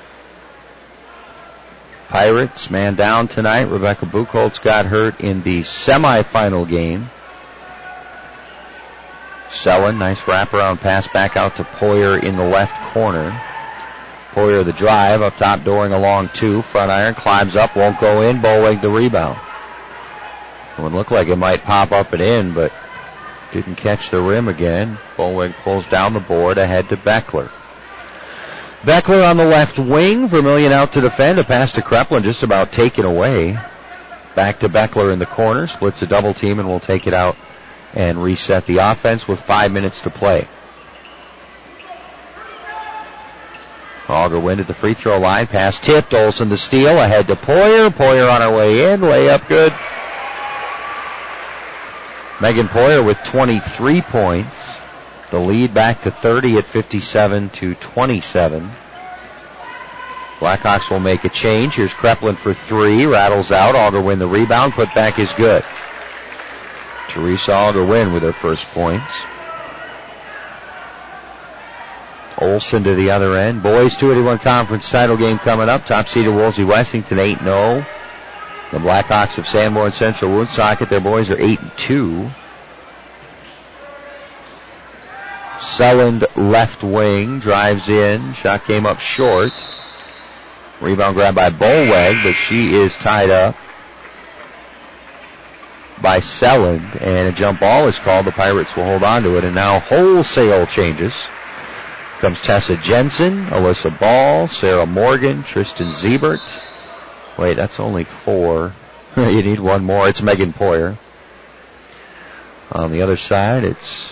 [SPEAKER 1] Pirates, man down tonight. Rebecca Buchholz got hurt in the semifinal game. Sellen, nice wraparound pass back out to Poyer in the left corner. Poyer the drive, up top, Doring along two. Front iron, climbs up, won't go in. Bolweg the rebound. It would look like it might pop up and in, but didn't catch the rim again. Bolweg pulls down the board ahead to Beckler. Beckler on the left wing. Vermillion out to defend. A pass to Kreplin just about taken away. Back to Beckler in the corner. Splits a double team and will take it out and reset the offense with five minutes to play. Auger Wind at the free throw line. Pass tipped. Olson to steal. Ahead to Poyer. Poyer on her way in. Layup good. Megan Poyer with twenty-three points. The lead back to thirty at fifty-seven to twenty-seven. Blackhawks will make a change. Here's Kreplin for three. Rattles out. Auger Wind the rebound. Put back is good. Teresa Auger Wind with her first points. Olson to the other end. Boys two eighty-one Conference title game coming up. Top seeded Wolsey Westington eight and oh. The Blackhawks of Sanborn Central Woonsocket, their boys are eight and two. Selland left wing drives in. Shot came up short. Rebound grabbed by Bolweg, but she is tied up by Selland, and a jump ball is called. The Pirates will hold on to it, and now wholesale changes. Comes Tessa Jensen, Alyssa Ball, Sarah Morgan, Tristan Ziebert. Wait, that's only four. You need one more. It's Megan Poyer. On the other side, it's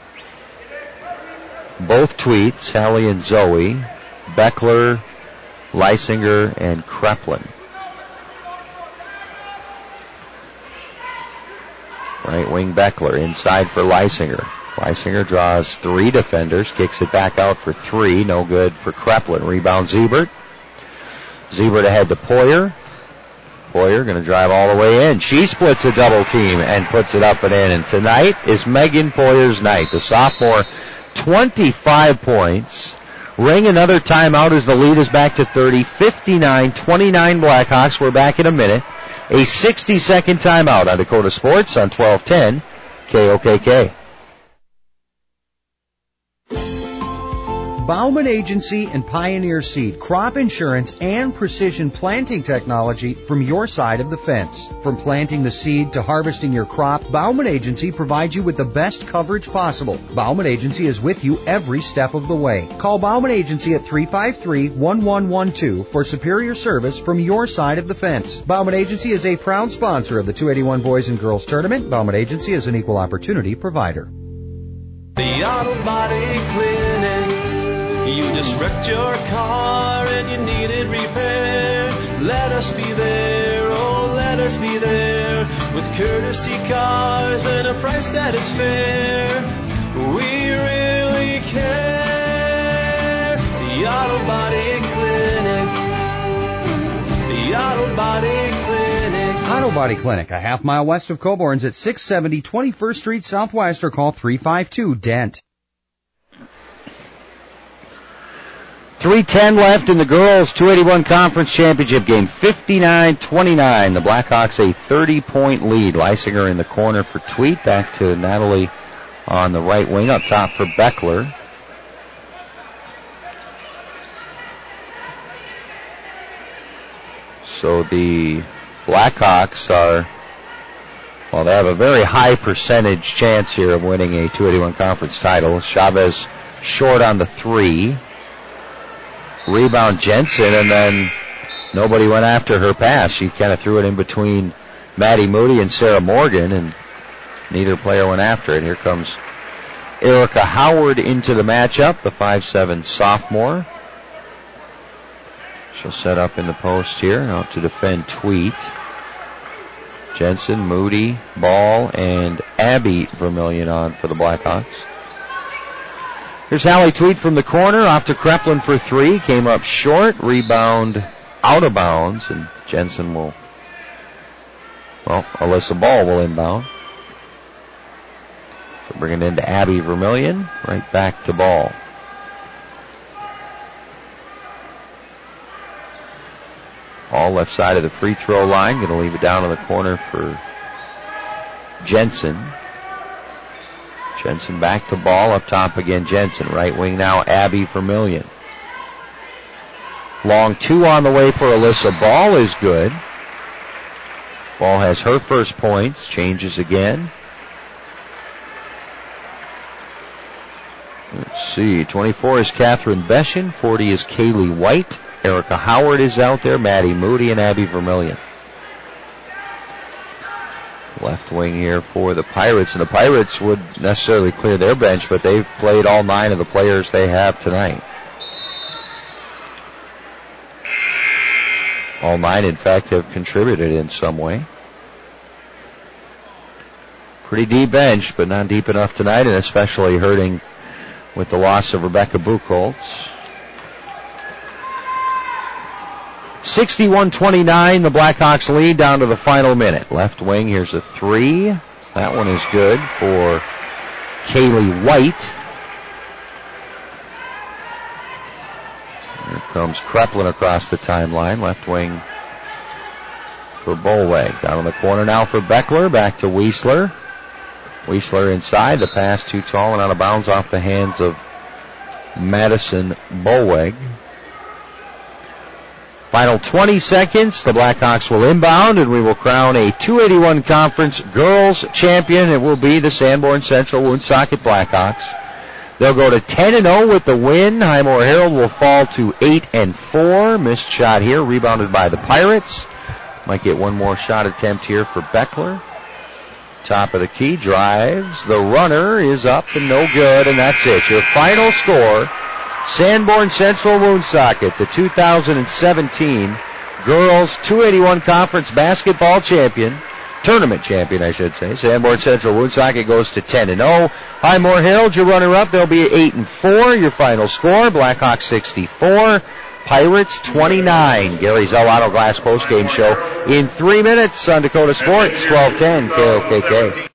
[SPEAKER 1] both Tweets, Hallie and Zoe. Beckler Leisinger and Kreplin. Right wing Beckler inside for Leisinger. Leisinger draws three defenders, kicks it back out for three, no good for Kreplin. Rebound Siebert. Siebert ahead to Poyer. Poyer going to drive all the way in. She splits a double team and puts it up and in. And tonight is Megan Poyer's night. The sophomore, twenty-five points. Ring another timeout as the lead is back to thirty. fifty-nine twenty-nine Blackhawks. We're back in a minute. A sixty-second timeout on Dakota Sports on twelve ten K O K K.
[SPEAKER 2] Bauman Agency and Pioneer Seed, crop insurance and precision planting technology from your side of the fence. From planting the seed to harvesting your crop, Bauman Agency provides you with the best coverage possible. Bauman Agency is with you every step of the way. Call Bauman Agency at three five three, one one one two for superior service from your side of the fence. Bauman Agency is a proud sponsor of the two eighty-one Boys and Girls Tournament. Bauman Agency is an equal opportunity provider.
[SPEAKER 16] The Auto Body Clinic. You just wrecked your car and you needed repair. Let us be there, oh let us be there. With courtesy cars and a price that is fair. We really care. The Auto Body Clinic. The Auto Body Clinic.
[SPEAKER 2] Auto Body Clinic, a half mile west of Coborn's at six seventy twenty-first Street Southwest, or call three five two D E N T.
[SPEAKER 1] three ten left in the girls' two eighty-one Conference Championship game. fifty-nine twenty-nine. The Blackhawks a thirty-point lead. Leisinger in the corner for Tweet. Back to Natalie on the right wing. Up top for Beckler. So the Blackhawks are, well, they have a very high percentage chance here of winning a two eighty-one Conference title. Chavez short on the three. Rebound Jensen, and then nobody went after her pass. She kind of threw it in between Maddie Moody and Sarah Morgan, and neither player went after it. Here comes Erica Howard into the matchup, the five seven sophomore. She'll set up in the post here, out to defend Tweet. Jensen, Moody, Ball, and Abby Vermillion on for the Blackhawks. Here's Hallie Tweet from the corner, off to Kreplin for three. Came up short, rebound out of bounds, and Jensen will, well, Alyssa Ball will inbound. So bring it into Abby Vermillion, right back to Ball. Ball left side of the free throw line, going to leave it down in the corner for Jensen. Jensen back to Ball, up top again Jensen. Right wing now, Abby Vermillion. Long two on the way for Alyssa Ball is good. Ball has her first points, changes again. Let's see, twenty-four is Catherine Beshin, forty is Kaylee White. Erica Howard is out there, Maddie Moody, and Abby Vermillion. Left wing here for the Pirates, and the Pirates would necessarily clear their bench, but they've played all nine of the players they have tonight. All nine, in fact, have contributed in some way. Pretty deep bench, but not deep enough tonight, and especially hurting with the loss of Rebecca Buchholz. sixty-one twenty-nine, the Blackhawks lead down to the final minute. Left wing, here's a three. That one is good for Kaylee White. Here comes Kreplin across the timeline. Left wing for Bolweg. Down in the corner now for Beckler. Back to Wiesler. Wiesler inside. The pass too tall and out of bounds off the hands of Madison Bolweg. Final twenty seconds. The Blackhawks will inbound, and we will crown a two eighty-one Conference Girls Champion. It will be the Sanborn Central Woonsocket Blackhawks. They'll go to ten and oh with the win. Highmore Herald will fall to eight and four. Missed shot here, rebounded by the Pirates. Might get one more shot attempt here for Beckler. Top of the key, drives. The runner is up and no good, and that's it. Your final score, Sanborn Central Woonsocket, the two thousand seventeen Girls two eighty-one Conference Basketball Champion, Tournament Champion, I should say. Sanborn Central Woonsocket goes to ten and oh. Highmore Herald, your runner-up, they'll be eight and four. Your final score, Blackhawks sixty-four, Pirates twenty-nine. Gary Zell Auto Glass postgame show in three minutes on Dakota Sports, twelve ten K O K K.